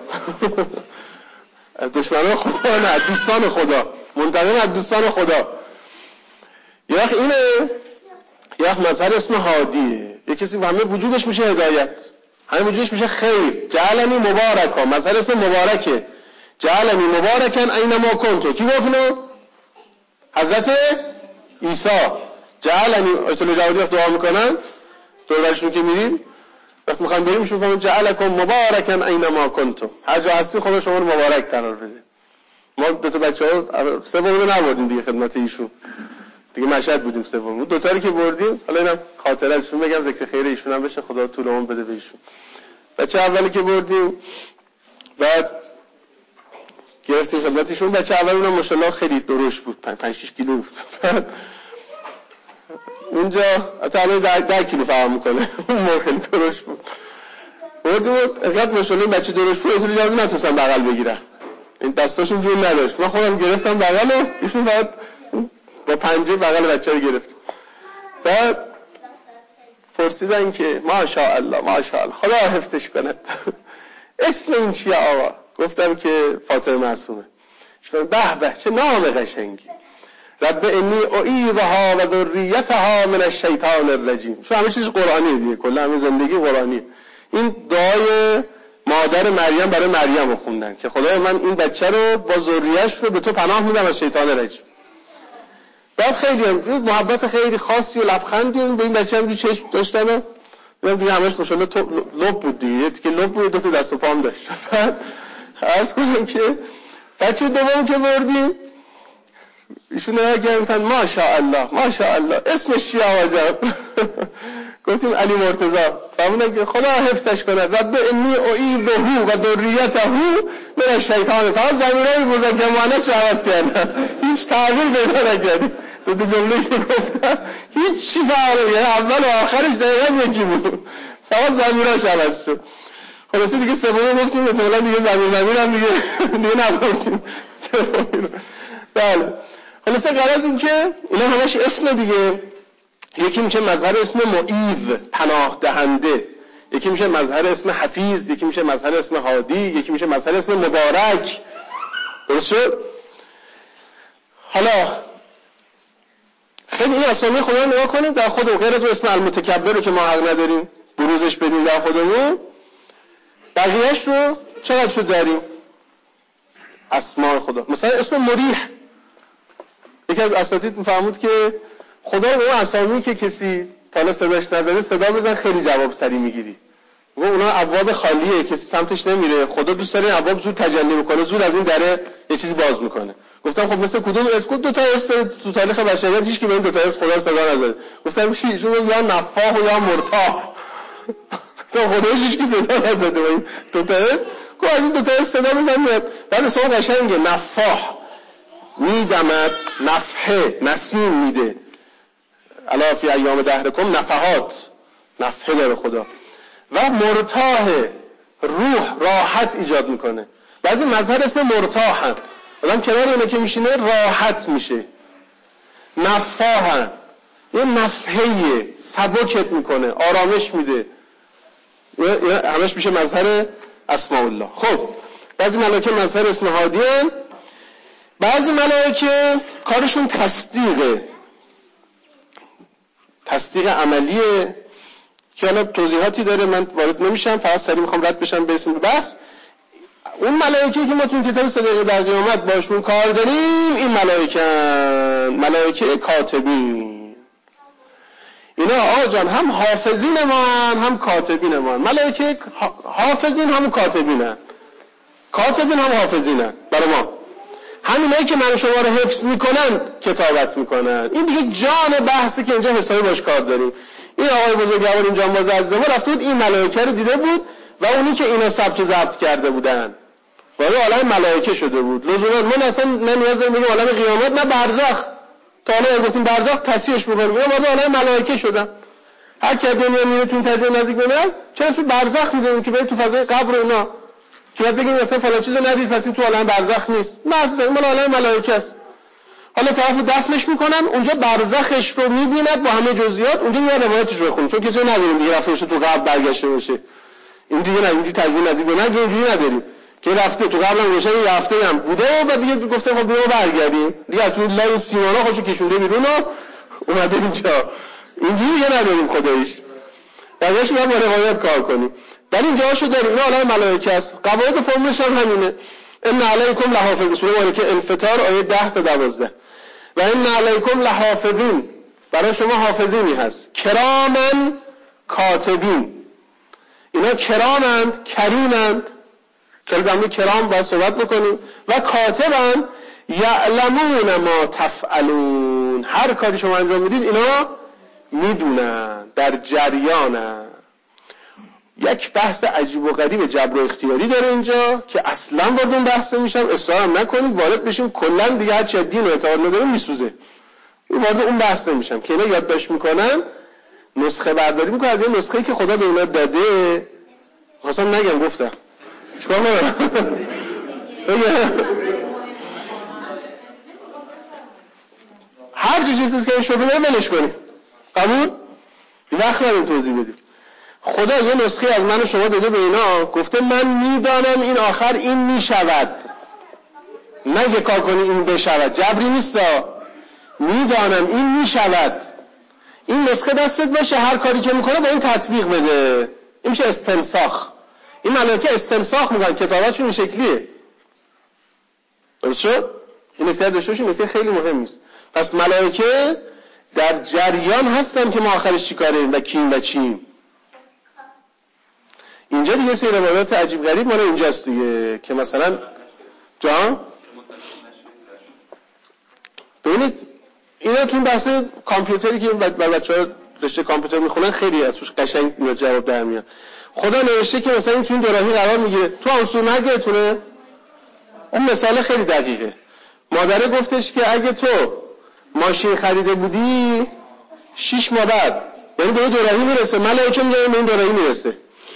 از دشمنان خدا نه، دوستان خدا. منتقم از دوستان خدا. یه وقت اینه، یه وقت مظهر اسم هادیه. یه کسی همه وجودش میشه هدایت، همه وجودش میشه خیر. جعلنی مبارکا، مظهر اسم مبارکه. جعلنی مبارکن اینما کنتو. کی گفت اینو؟ حضرت عیسی. جعلنی آیت الله جوادی دعا میکنن دور برشون که میریم، وقت میخوام بریم شما فهمید جعلکم مبارکن اینما کنتم، هر جا هستی خدا شما رو مبارک قرار بده. ما دو تا بچه‌ها سوم رو نبردیم دیگه خدمت ایشون دیگه مشهد بودیم سوم. دو تا رو که بردیم، حالا اینم خاطره ازشون بگم ذکر خیر ایشون هم بشه، خدا طول عمر بده بهشون. بچه اولی که بردیم بعد گرفتیم خدمتشون، بچه اولمون ماشاءالله خیلی درشت بود، 5-6 کیلو بود. اونجا حتی 10 کیلو فراهم میکنه، اون موقع خیلی درشت بود. بردیم اینقدر ماشاءالله این بچه درشت بود اصلا اجازه نتونستم بغل بگیرم، این دستاشون جور نداشت. من خودم گرفتم بغل ایشون، بعد با پنجه بغل بچه رو گرفت. بعد پرسیدن که ماشاءالله ماشاءالله خدا حفظش کنه اسم این چیه آقا؟ گفتم که فاطمه معصومه. شفتم به به چه نام قشنگی، رب انی اعیذها و ذریتها من الشیطان الرجیم. چون همه چیز قرآنیه دیگه، کلا همه زندگی قرآنیه. این دعای مادر مریم برای مریم رو خوندن که خدای من این بچه رو با ذریه‌اش رو به تو پناه میدم از شیطان رجیم. بعد خیلی هم محبت خیلی خاصی و لبخندی به این بچه هم چشم داشتن و دیگه همش ماشاءالله لب بود دیگه، یه تیکه لب بود، دو تا دست و پام داشت. بعد عرض کنم که بچه دوم که بردیم ایشون نگه گفتن ماشاءالله ماشاءالله اسمش چیه آقا جان؟ گفتیم علی مرتضی. فرمودن که خدا حفظش کنه، رب انی اعیذه و ذریته من الشیطان. تا ضمیرای مذکر مؤنث رو عوض کردن، هیچ تغییر پیدا نکردیم. دو جمله که گفتم هیچ چی فرقی، اول و آخرش دقیقاً یکی بود، فقط ضمیراش عوض شد. خلاصه دیگه سوم گفتیم مثلا دیگه ضمیر هم دیگه نبردیم سومی. بله خلاصه غرض این که اینا همش اسم دیگه. یکی میشه مظهر اسم معیذ پناه دهنده، یکی میشه مظهر اسم حفیظ، یکی میشه مظهر اسم هادی، یکی میشه مظهر اسم مبارک. درست شد؟ حالا خیلی این اسامی خدا رو نگاه کنید در خودمون، غیر از اسم المتکبر رو که ما حق نداریم بروزش بدیم در خودمون، بقیه‌اش رو چقدر شد داریم اسماء خدا. مثلا اسم مریح، یکی از اساتید میفهمود که خدا اون اسامی که کسی تا صداش نزده صدا بزن خیلی جواب سری میگیری. اونا ابواب خالیه، کسی سمتش نمیره، خدا دوست داره ابواب زود تجلی میکنه، زود از این دره یه چیزی باز میکنه. گفتم خب مثل کدوم اسم؟ دو تا اسم تو تاریخ بشریت هیچ کی به این دو تا اسم خدا صدا نزده. گفتم چی؟ چون یا نفاح و یا مرتاح. تو خودش هیچ کی صدا نزده با این دو تا اسم. گفت از این دو تا اسم صدا بزن میاد. بعد اسم قشنگه، نفاح میدمد، نفحه نسیم میده. الا فی ایام دهرکم نفحات، نفحه داره خدا. و مرتاح، روح راحت ایجاد میکنه. بعضی مظهر اسم مرتاح هم آدم کنار اینه که میشینه راحت میشه. نفاح هم یه نفحه سبکت میکنه، آرامش میده. همش میشه مظهر اسماء الله. خب بعضی ملائکه مظهر اسم هادی هم، بعضی ملائکه کارشون تصدیق عملیه که حالا توضیحاتی داره، من وارد نمیشم، فقط سریع میخوام رد بشم به اسم بس. اون ملائکه که ما تو کتاب صدق در قیامت باشون کار داریم، این ملائکه کاتبین. اینا آقا جان هم حافظین ما هم کاتبین ما. ملائکه حافظین هم کاتبین، کاتبین هم حافظین برای ما. همینایی که من شما رو حفظ میکنن کتابت میکنن. این دیگه جان بحثی که اینجا حسابی باش کار داریم. این آقای بزرگوار این جانباز عزیزمون رفته بود این ملائکه رو دیده بود و اونی که اینا ثبت ضبط کرده بودن وارد عالم ملائکه شده بود. لزوما من اصلا نیاز دارم بگم عالم قیامت، نه برزخ. تا حالا گفتیم برزخ تصحیحش می‌کنیم، وارد عالم ملائکه شدن. هر کی دنیا میره تو تجربه نزدیک بمیره، چرا تو برزخ می‌ذاریم که بره تو فضای قبر اینا؟ که بگیم مثلا فلان چیزو ندید پس این تو عالم برزخ نیست. نه این عالم ملائکه است. حالا طرف دفنش میکنن اونجا برزخش رو میبیند با همه جزئیات. اونجا یه روایتش بخونیم چون کسی نداریم دیگه رفتش تو قبر برگشته باشه. این دیگه نه، اینجوری تجربه نزدیک نه، اینجوری نداریم که رفته تو قبرم گوشه یه هفته هم بوده و بعد دیگه گفته خب بیا برگردیم دیگه از اون لای سیمانا خودشو کشونده بیرون و اومده اینجا. اینجوری دیگه نداریم خداییش. بعدش ما با روایت کار کنیم. در این جاهاشو داریم. این عالم ملائکه است. قواعد فرمولش هم همینه. ان علیکم لحافظون. سوره ملائکه انفطار آیه 10 تا 12. و ان علیکم لحافظین. برای شما حافظینی هست. کرامن کاتبین. اینا کرامند، کریمند. کلمه کرام باید صحبت بکنیم. و کاتبن یعلمون ما تفعلون، هر کاری شما انجام میدید اینا میدونن، در جریانن. یک بحث عجیب و غریب جبر و اختیاری داره اینجا که اصلا وارد اون بحث نمیشم، اصرار هم نکنید وارد بشیم، کلا دیگه هر چی دین و اعتقاد نداره میسوزه، وارد اون بحث نمیشم که اینا یادداشت میکنن، نسخه برداری میکنن از این نسخه‌ای که خدا به اینا داده. خواستم نگم گفتم چیکار کنم هر چیزی که شده ولش کنید، قبول؟ وقت نداریم توضیح بدیم. خدا یه نسخه از من و شما داده به اینا، گفته من میدانم این آخر این میشود، نه یه کار کنی این بشود، جبری نیستا، میدانم این میشود. این نسخه دستت باشه، هر کاری که میکنه به این تطبیق بده. این میشه استنساخ. این ملائکه استنساخ میکنن، کتابتشون این شکلیه. درست شد؟ این نکته داشتهش، این نکته خیلی مهم است. پس ملائکه در جریان هستن که ما آخرش چی کاریم و کیم و چیم. اینجا دیگه سری روایات عجیب غریب مال اینجاست دیگه که مثلا جان ببینید اینا تو بحث کامپیوتری که بچه‌ها رشته کامپیوتر میخونن خیلی از توش قشنگ میاد جواب در میاد. خدا نوشته که مثلا این تو این دوراهی قرار میگیره، تو عنصر نگهتونه. اون مثال خیلی دقیقه. مادره گفتش که اگه تو ماشین خریده بودی 6 ماه بعد یعنی به این دوراهی میرسه، ملائکه میگن به این دوراهی میرسه.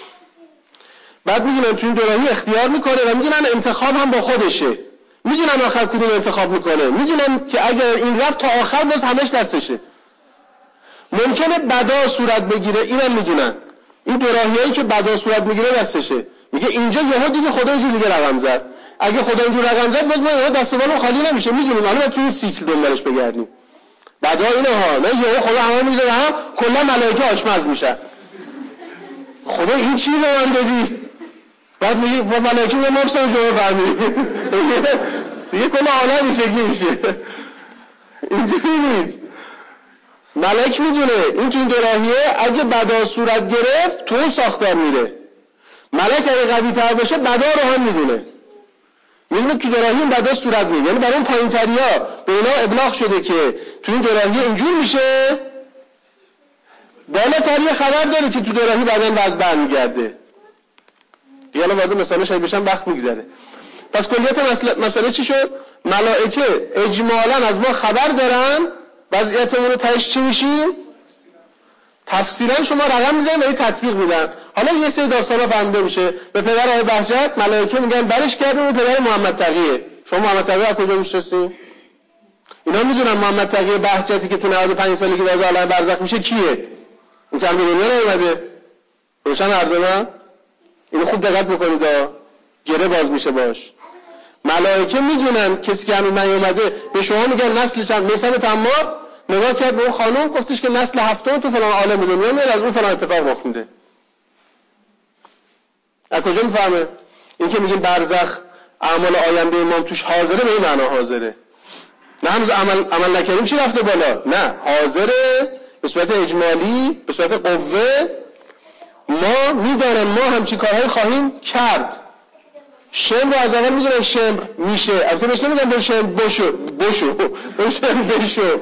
بعد میگن تو این دوراهی اختیار میکنه و میگن انتخاب هم با خودشه، میدونن آخر کدوم انتخاب میکنه، میدونن که اگر این رفت تا آخر باز همش دستشه. ممکنه بدا صورت بگیره، اینم میدونن این دوراهیایی که بدا صورت میگیره دستشه. میگه اینجا یهو دیگه خدا اینجوری دیگه رقم زد، اگه خدا اینجوری رقم زد باز ما یهو دست و بالمون خالی نمیشه، میدونیم الان تو این سیکل دنبالش بگردیم. بدا اینه ها، نه یهو خدا همه میذاره هم کلا ملائکه آچمز میشن. خدا این چی به من دادی؟ بعد میگه با ملائکه ما نفسم جواب فرمودی دیگه کل عالم این شکلی میشه. اینجوری نیست. ملک میدونه این تو این دوراهیه اگه بدا صورت گرفت تو اون ساختار میره. ملک اگه قوی تر باشه بدا رو هم میدونه، میدونه تو دوراهی این بدا صورت میره، یعنی برای اون پایین تریا به اینا ابلاغ شده که تو این دوراهی اینجور میشه، بالاتری خبر داره که تو دوراهی بعدن وضع برمیگرده. یعنی وارد مثلا شاید بشن وقت میگذره. پس کلیت مسئله چی شد؟ ملائکه اجمالاً از ما خبر دارن، وضعیتمون رو تهش چی میشیم؟ تفصیلاً شما رقم میزنید و این تطبیق میدن. حالا یه سری داستانا فهمیده میشه. به پدر آقای بهجت ملائکه میگن برش کردیم و پدر محمد تقیه. شما محمد تقیه از کجا میشناسید؟ اینا میدونن محمد تقیه بهجتی که تو 95 سالگی وارد عالم برزخ میشه کیه؟ اون که به دنیا نیومده. روشن عرض من؟ اینو خوب دقت بکنید، گره باز میشه باش. ملائکه میدونن کسی که هنوز نیومده، به شما میگن نسل چند. مثلا تمام نگاه کرد به اون خانم، گفتش که نسل هفتم تو فلان عالم دنیا میاد، از اون فلان اتفاق رخ میده. از کجا میفهمه؟ این که میگیم برزخ اعمال آینده امام توش حاضره، به این معنا حاضره، نه هنوز عمل نکردیم چی رفته بالا، نه حاضره به صورت اجمالی، به صورت قوه. ما میدانیم ما همچین کارهای خواهیم کرد. شمر رو از اول میدونن شمر میشه، البته بهش نمیگن به شمر بشو به شمر بشو.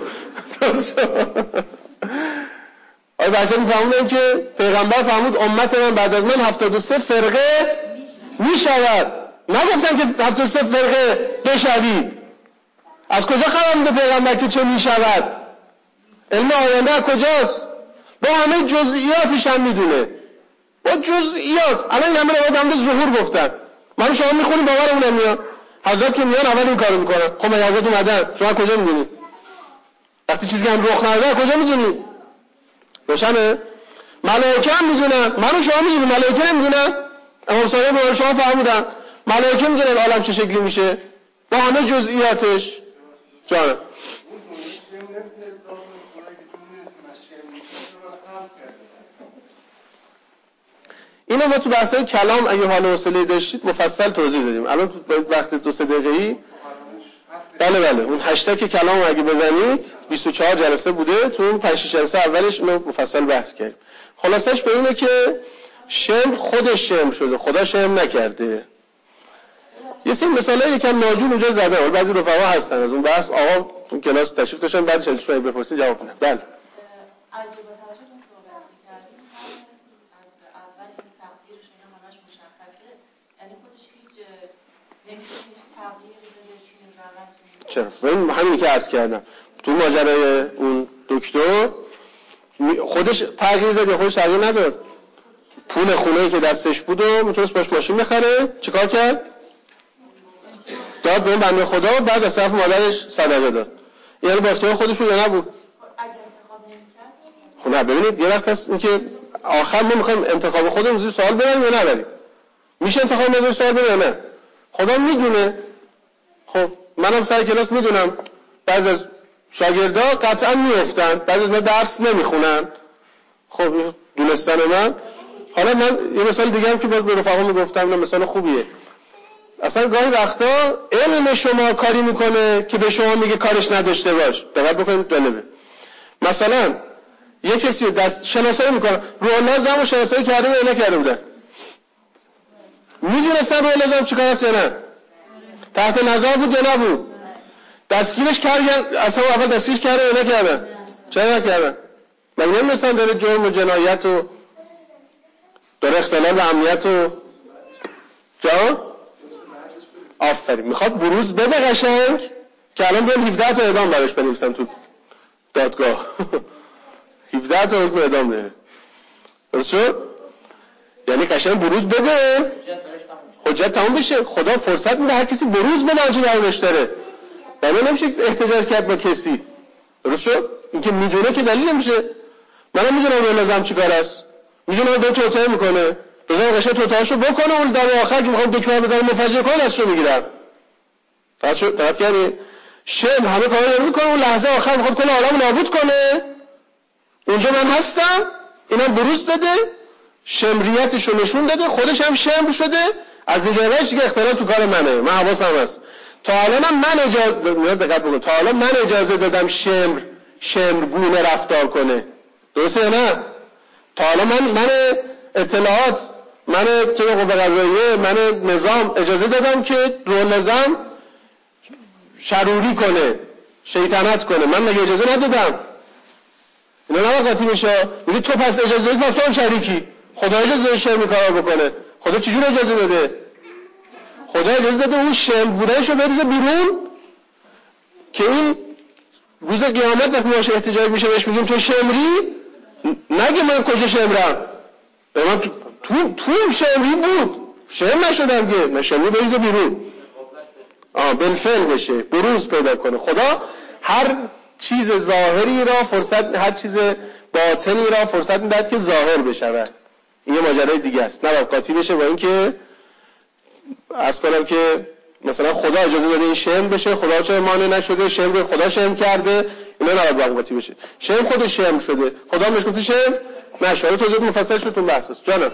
آیا بحثه میفهمونن که پیغمبر فرمود امت من بعد از من 73 فرقه میشود، نگفتن که 73 فرقه بشوید. از کجا خبر میده پیغمبر که چه میشود؟ علم آینده از کجاست؟ با همه جزئیاتش هم میدونه، با جزئیات. الان همه رو آدم ظهور گفتن، ما شما میخونیم باورمون نمیاد. حضرت که میان اول این کارو میکنن. خب من حضرت اومدن، شما کجا میدونید؟ وقتی چیزی هم رخ نداده کجا میدونید؟ روشنه؟ ملائکه هم میدونن، منو شما میدونیم، ملائکه نمیدونن. امام صادق به شما فرمودن ملائکه میدونن عالم چه شکلی میشه با همه جزئیاتش. جانم اینو ما تو بحثای کلام اگه حال و حوصله داشتید مفصل توضیح دادیم. الان تو وقت 2-3 دقیقه‌ای بله اون هشتگ کلام اگه بزنید 24 جلسه بوده، تو اون 5-6 جلسه اولش اینو مفصل بحث کردیم. خلاصش به اینه که شمر خودش شمر شده، خدا شمر نکرده. یه سری مثالای یکم ناجور اونجا زده. ولی بعضی رفقا هستن از اون بحث آقا اون کلاس تشریف داشتن بعد چه شوی بپرسید جواب میدن. بله. چرا؟ من همینی که عرض کردم تو ماجرای اون دکتر خودش تغییر داد یا خودش تغییر نداد؟ پول خونه‌ای که دستش بود و میتونست باش ماشین بخره، چیکار کرد؟ داد به اون بنده خدا و بعد از طرف مادرش صدقه داد. یعنی با اختیار خودش بود یا نبود؟ خب نه ببینید یه وقت هست اینکه آخر ما میخوایم انتخاب خودمون زیر سوال ببریم یا نبریم. میشه انتخاب زیر سوال ببریم یا نه؟ خدا میدونه. خب منم سر کلاس میدونم بعضی از شاگردا قطعا میافتن، بعضی از ما درس نمیخونن. خب دونستن من. حالا من یه مثال دیگه هم که باز به رفقا میگفتم، نه مثال خوبیه. اصلا گاهی وقتا علم شما کاری میکنه که به شما میگه کارش نداشته باش. دقت بکنید جالبه. مثلا یه کسی رو دست شناسایی میکنه، روح زمو شناسایی کرده یا نکرده بودن؟ میدونستن روح زم چیکار است یا نه؟ تحت نظر بود یا نبود؟ دستگیرش کردن، اصلا اول دستگیرش کرده یا نکردن؟ چرا نکردن؟ مگه نمی‌دونستن داره جرم و جنایت و داره اختلال امنیت و آفرین میخواد بروز بده قشنگ که الان بیان 17 تا اعدام براش بنویسن تو دادگاه 17 تا حکم اعدام داره. درسته؟ یعنی قشنگ بروز بده، حجت تمام بشه. خدا فرصت میده هر کسی بروز بده آنچه درش داره. ولی نمیشه احتجاج کرد با کسی. درسته؟ اینکه میدونه که دلیل نمیشه. منم میدونم به نظام چیکار است. میدونم به توطئه میکنه. بذار قشنگ توطئه‌شو بکنه اون در آخر که میخوام دکمه بزنه مفجر کنه ازشو میگیرم. فقط یعنی شم همه کارا میکنه اون لحظه آخر میخواد کل عالمو نابود کنه. اونجا من هستم، اینم بروز داده، شمریتشو نشون داده، خودش هم شمر شده. از این جهش که اختلال تو کار منه. من حواسم هست. تا الان من اجازه دادم شمرگونه رفتار کنه. درسته یا نه؟ تا الان من اطلاعات، من که قوه قضاییه، من نظام اجازه دادم که رول نظام شروری کنه، شیطنت کنه. من مگه اجازه ندادم؟ اینا نه قاطی میشه. میگه تو پس اجازه دادی پس تو هم شریکی. خدا اجازه داده شرم کارا بکنه. خدا چجور اجازه داده؟ خدا اجازه داده اون شرم بودنشو بریزه بیرون که این روز قیامت وقتی باشه احتجاج میشه بهش میگیم تو شمری، نگه من کجا شمرم. من تو شمری بود، شرم نشدم که من شمری بریزه بیرون. بالفعل بشه، بروز پیدا کنه. خدا هر چیز ظاهری را فرصت، هر چیز باطنی را فرصت میدهد که ظاهر بشه. این یه ماجرای دیگه است. نه قاطی بشه با اینکه عرض کنم که مثلا خدا اجازه داده این شرم بشه، خدا چرا مانع نشده؟ شرم خدا شرم کرده، اینا نباید قاطی بشه. شرم خودش شرم شده، خدا مش گفته شرم نشه. توضیح مفصل شد تو بحث است. جانم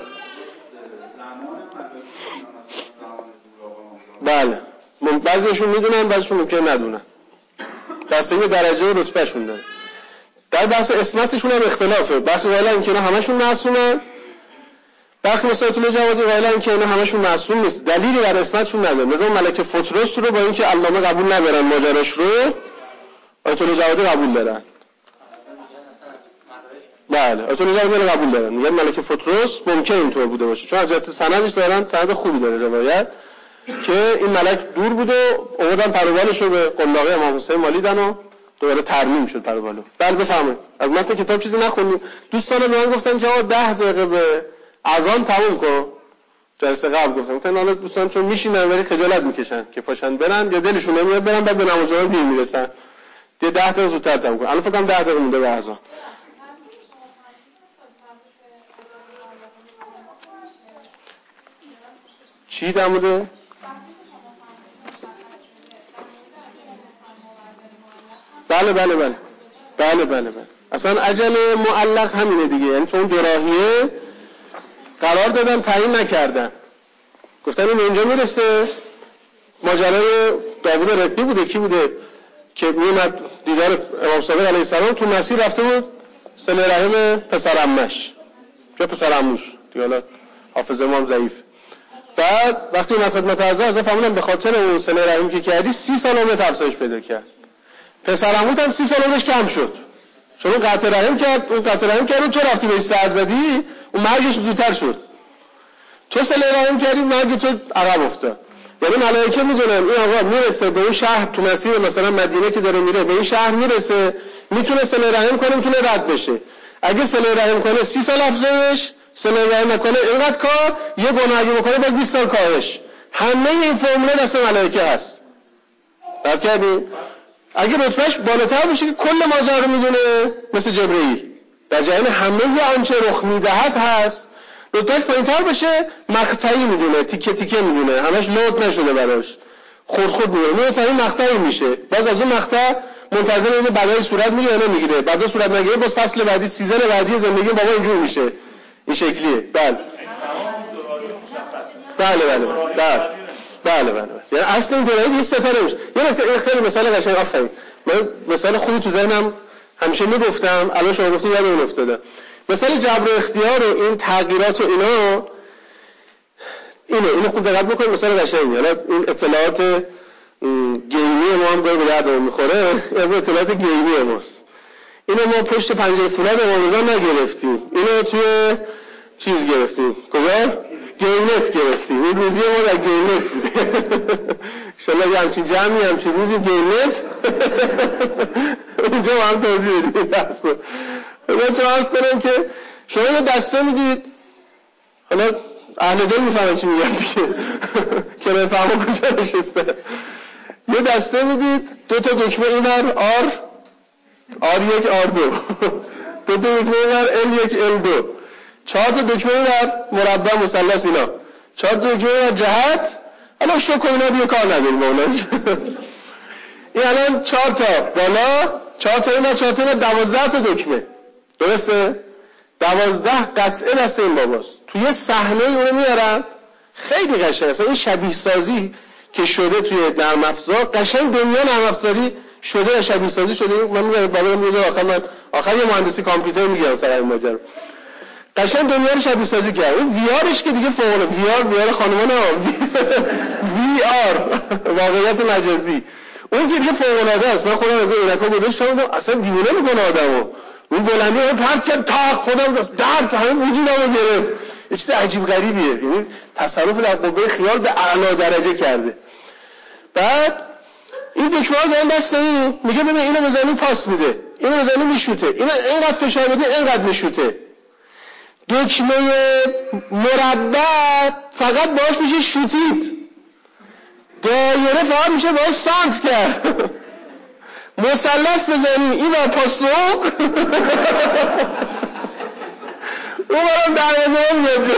بله، بعضیشون میدونن، بعضیشون ممکنه ندونن. بستگی به درجه و رتبهشون داره. در بحث اسمتشون هم اختلافه. برخی قائلن اینکه اینا همشون معصومن، برخی مثل آیت الله جوادی قائلن اینکه اینا همشون معصوم نیست. دلیلی بر اسمتشون نداره. مثلا ملک فطرس رو با اینکه علامه قبول ندارن ماجراش رو، آیت الله جوادی قبول دارن. بله، آیت الله جوادی قبول دارن. میگن ملک فطرس ممکن اینطور بوده باشه، چون از جهت سندش دارن سند خوبی داره روایت که این ملک دور بود و اومدن پروبالش رو به قلاقه امام حسین مالیدن و دوباره ترمیم شد پروبالو. بله بفهمید. از متن کتاب چیزی نخوندیم. دوستان به من گفتن که آقا 10 دقیقه به اذان تموم کن. جلسه قبل گفتم حالا دوستان چون میشینن ولی خجالت میکشن که پاشن برن یا دلشون نمیاد برن بعد به نماز جمعه دیر میرسن. 10 دقیقه زودتر تموم کن. الان فکر کنم 10 دقیقه مونده به اذان. چی در مورد؟ بله. اصلا اجل معلق همینه دیگه. یعنی چون جراحیه قرار دادن تعیین نکردن. گفتن این اینجا میرسه. ماجرای داوود رقی بوده، کی بوده که میومد دیدار امام صادق علیه السلام، تو مسیر رفته بود صله رحم پسر عمش یا پسر عموش دیگه، حالا حافظه امام ضعیف. بعد وقتی اون خدمت از فهمیدم به خاطر اون صله رحمی که کردی 30 سال عمرت افزایش پیدا کرد. پسرعموت هم 30 سال عمرش کم شد. چون اون قطع رحم کرد، اون قطع رحم کرد، تو رفتی بهش سر زدی، اون مرگش زودتر شد. تو صله رحم کردی، مرگ تو عقب افتاد. یعنی ملائکه میدونن این آقا میرسه به اون شهر، تو مسیر مثلا مدینه که داره میره به این شهر میرسه، میتونه صله رحم کنه، میتونه رد بشه. اگه صله رحم کنه 30 سال افزایش، صله رحم نکنه اینقدر کار، یه گناه اگه بکنه باید 20 سال کاهش. همه این فرمول دست ملائکه هست. درک کردی؟ اگه رتبهش بالاتر بشه که کل ماجرا رو میدونه، مثل جبرئیل در جریان همه آنچه رخ میدهد هست. رتبهش پایین‌تر بشه مقطعی میدونه، تیکه تیکه میدونه، همش لود نشده براش، خود میدونه تا این مقطعی میشه. باز از اون مقطع منتظر اینه بعدای صورت میگیره یا نمیگیره. بعدا صورت نگیره باز فصل بعدی، سیزن بعدی زندگی بابا اینجور میشه. این شکلیه. بله. یعنی اصل این دوره‌ای یه ستاره میشه. یه نکته خیلی مثال قشنگ، آفرین. من مثال خوبی تو ذهنم همیشه میگفتم، الان شما گفتید یادم افتاده. مثال جبر و اختیار و این تغییرات و اینو خوب دقت بکنید، مثال قشنگه. حالا این اطلاعات گیمی ما هم گاهی به دردمون میخوره، این اطلاعات گیمی ماست. اینو ما پشت پنجره فولاد امام نگرفتیم، اینو توی چیز گرفتیم، کجا؟ گیمنت گرفتیم. این روزی ما در گیمنت بوده. انشالله یه همچین جمعی همچین روزی گیمنت اونجا هم توضیح بدیم بحثو. من چه عرض کنم که شما یه دسته میدید، حالا اهل دل میفهمن چی میگم دیگه که نفهمه کجا نشسته. یه دسته میدید، 2 تا دکمه اینور R1 R2 2 تا دکمه اینور L1 L2 4 تا دکمه اینور مربع مثلث، اینا 4 تا دکمه اینور جهت. الان شوک و اینا دیگه کار نداریم با اوناش. این الان 4 تا بالا، 4 تا اینور، 4 تا اینور، 12 تا دکمه. درسته؟ 12 قطعه دست این باباست. توی صحنه اونو میارن، خیلی قشنگه. اصلا این شبیه سازی که شده توی نرم افزار، قشنگ دنیا نرم افزاری شده، شبیه سازی شده. من میگم بابام میگه آخر یه مهندسی کامپیوتر میگم سر این ماجرا. قشنگ دنیا رو شبیه سازی کرد. اون وی آرش که دیگه فوق العاده، وی آر خانمانه، وی آر واقعیت مجازی، اون که دیگه فوق العاده است. من خودم از عینکا گذاشتم، اصلا دیوونه میکنه آدمو. اون بلندی رو پرت کرد تا خودم درد همین وجودمو گرفت. یه چیز عجیب غریبیه. یعنی تصرف در قوه خیال به اعلی درجه کرده. بعد این دکمه ها دارن دست این میگه ببین اینو بزنی پاس میده، اینو بزنی میشوته، اینو اینقدر فشار بده اینقدر میشوته. دکمه مربع فقط باش میشه شوتید، دایره فقط میشه باش سانت کرد. مثلث بزنی این بر پاسوق اون برام دریازه میاد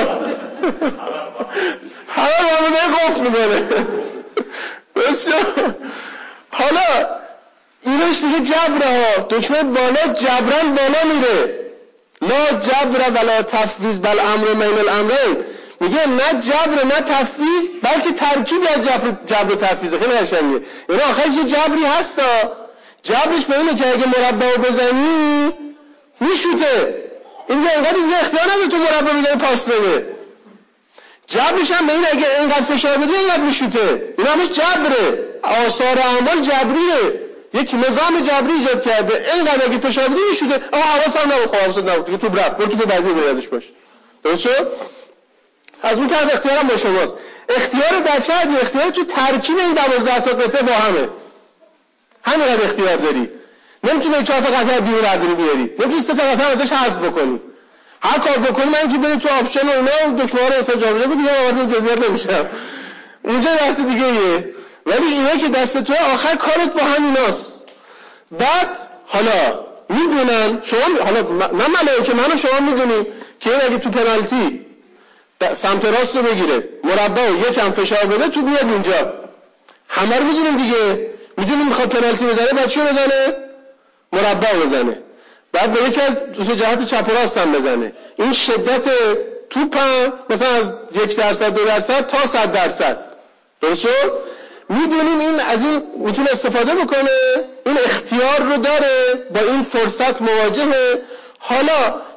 همه مامده قفل میکنه. بس شد. حالا اینش دیگه جبره ها، دکمه بالا جبران بالا میره. لا جبر ولا تفویض بل امر بین الامرین. میگه نه جبر نه تفویض، بلکه ترکیبی از جبر و تفویضه. خیلی قشنگه. یعنی آخرش یه جبری هستا، جبرش به اینه که اگه مربع رو بزنی میشوته. اینجا اینقدر دیگه اختیار نداره تو مربع بزنی پاس بده. جبرش هم به اینه اگه اینقدر فشار بدی اینقدر میشوته. این همش جبره، آثار اعمال جبریه. یک نظام جبری ایجاد کرده، اینقدر اگه فشار بدی میشوته. اما حواسم نبود، حواست نبود که تو رفت برو تو بعدی بیادش باش. درست شد؟ از اون طرف اختیارم با شماست. اختیار در چه حدی؟ اختیار تو ترکیب این 12 تا قطعه با همه. همینقدر اختیار داری. نمیتونی 4 تا قطعه بیرون برداری بیاری. نمیتونی 3 تا قطعه ازش حذف بکنی. هر کار بکنی من که برید تو آپشن اونا دکمه ها رو حساب جابجا کنی، دیگه وارد جزئیات نمیشم. اونجا دست دیگه ایه. ولی اینا که دست توه آخر کارت با همیناست. بعد حالا میدونن شما، حالا من ملائکه منو شما میدونیم که این اگه تو پنالتی سمت راست رو بگیره، مربع رو یکم فشار بده تو بیاد اینجا. همه رو میدونیم دیگه. میدونیم میخواد پنالتی بزنه، بعد چی بزنه؟ مربع بزنه. بعد به یکی از دو جهت چپ و راست هم بزنه. این شدت توپ مثلا از 1% 2% تا 100%. درسته؟ میدونیم این از این میتونه استفاده بکنه، این اختیار رو داره، با این فرصت مواجهه. حالا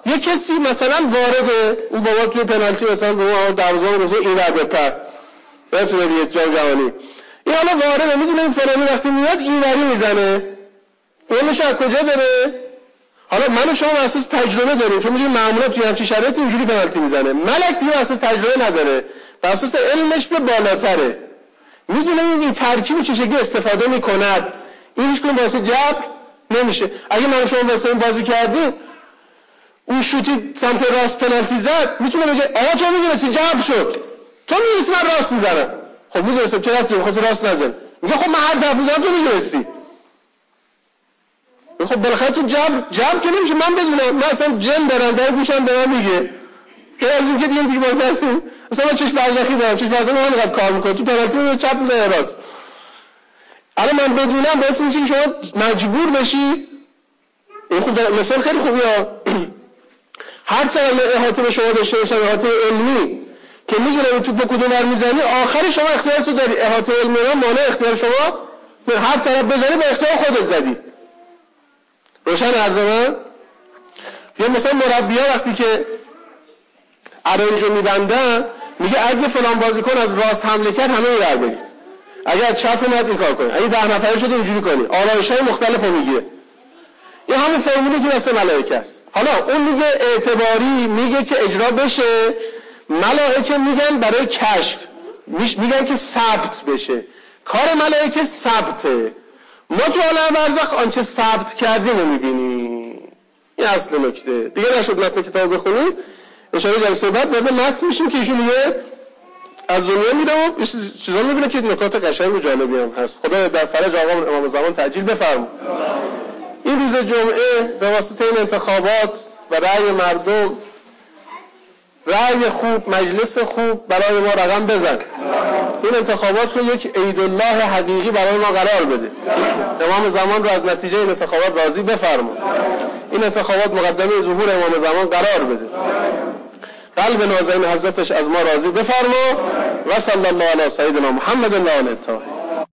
یه کسی مثلا وارده، اون بابا توی پنالتی مثلا به اون دروازه‌بان روزه این ور بپر بتونه دیگه جام جهانی، این حالا وارده میدونه این فلانی وقتی میاد اینوری میزنه، علمش از کجا داره؟ حالا من و شما اساس تجربه داریم، چون میدونیم معمولا توی همچین شرایطی اینجوری پنالتی میزنه. ملک دیگه اساس تجربه نداره، بر اساس علمش به بالاتره، میدونه این ترکیب چه شکلی استفاده میکند، این هیچ کدوم واسه جبر نمیشه. اگه من و شما واسه این بازی کردیم اون شوتی سمت راست پنالتی زد، میتونه بگه آقا تو میدونستی جبر شد، تو میدونستی من راست میزنم. خب میدونستم چرا تو می‌خواستی راست نزن؟ میگه خب من هر دفعه میزنم تو میدونستی. خب بالاخره تو جبر که نمیشه من بدونم، من اصلا جن دارم در گوشم به من میگه که از این که دیگه باز هستیم مثلا من چشم برزخی دارم، چشم برزخی من اینقدر کار میکنه، تو پنالتی میگه چپ میزنه راست. الان من بدونم باعث میشه که شما مجبور بشی. این خود مثال خیلی خوبیه. هر چقدر احاطه به شما داشته باشم، احاطه علمی که میگیره تو به کدوم ور میزنی، آخر شما اختیار تو داری. احاطه علمی رو مانع اختیار شما به هر طرف بزنی به اختیار خودت زدی. روشن عرض من؟ یا مثلا مربی‌ها وقتی که ارنجو میبندن میگه اگه فلان بازیکن از راست حمله کرد همه رو در برید، اگه از چپ اومد این کار کنید، اگه 10 نفره شده اینجوری کنید، آرایش‌های مختلفو میگه. این همین فرمولی که واسه ملائکه است. حالا اون میگه اعتباری، میگه که اجرا بشه، ملائکه میگن برای کشف، میگن که ثبت بشه. کار ملائکه ثبته. ما تو عالم برزخ آنچه ثبت کردیم رو میبینیم. این اصل نکته. دیگه نشد متن کتاب بخونیم، انشاءالله جلسه بعد وارد متن میشیم که ایشون میگه از دنیا میره و چیزا میبینه که نکات قشنگ و جالبی هم هست. خدا در فرج آقا امام زمان تعجیل بفرما. این روز جمعه به واسطه این انتخابات و رأی مردم، رأی خوب، مجلس خوب برای ما رقم بزن. این انتخابات رو یک عید الله حقیقی برای ما قرار بده. امام زمان رو از نتیجه این انتخابات راضی بفرما. این انتخابات مقدمه ظهور امام زمان قرار بده. قلب نازنین حضرتش از ما راضی بفرما. و صلی الله علی سیدنا محمد و آله الطاهرین.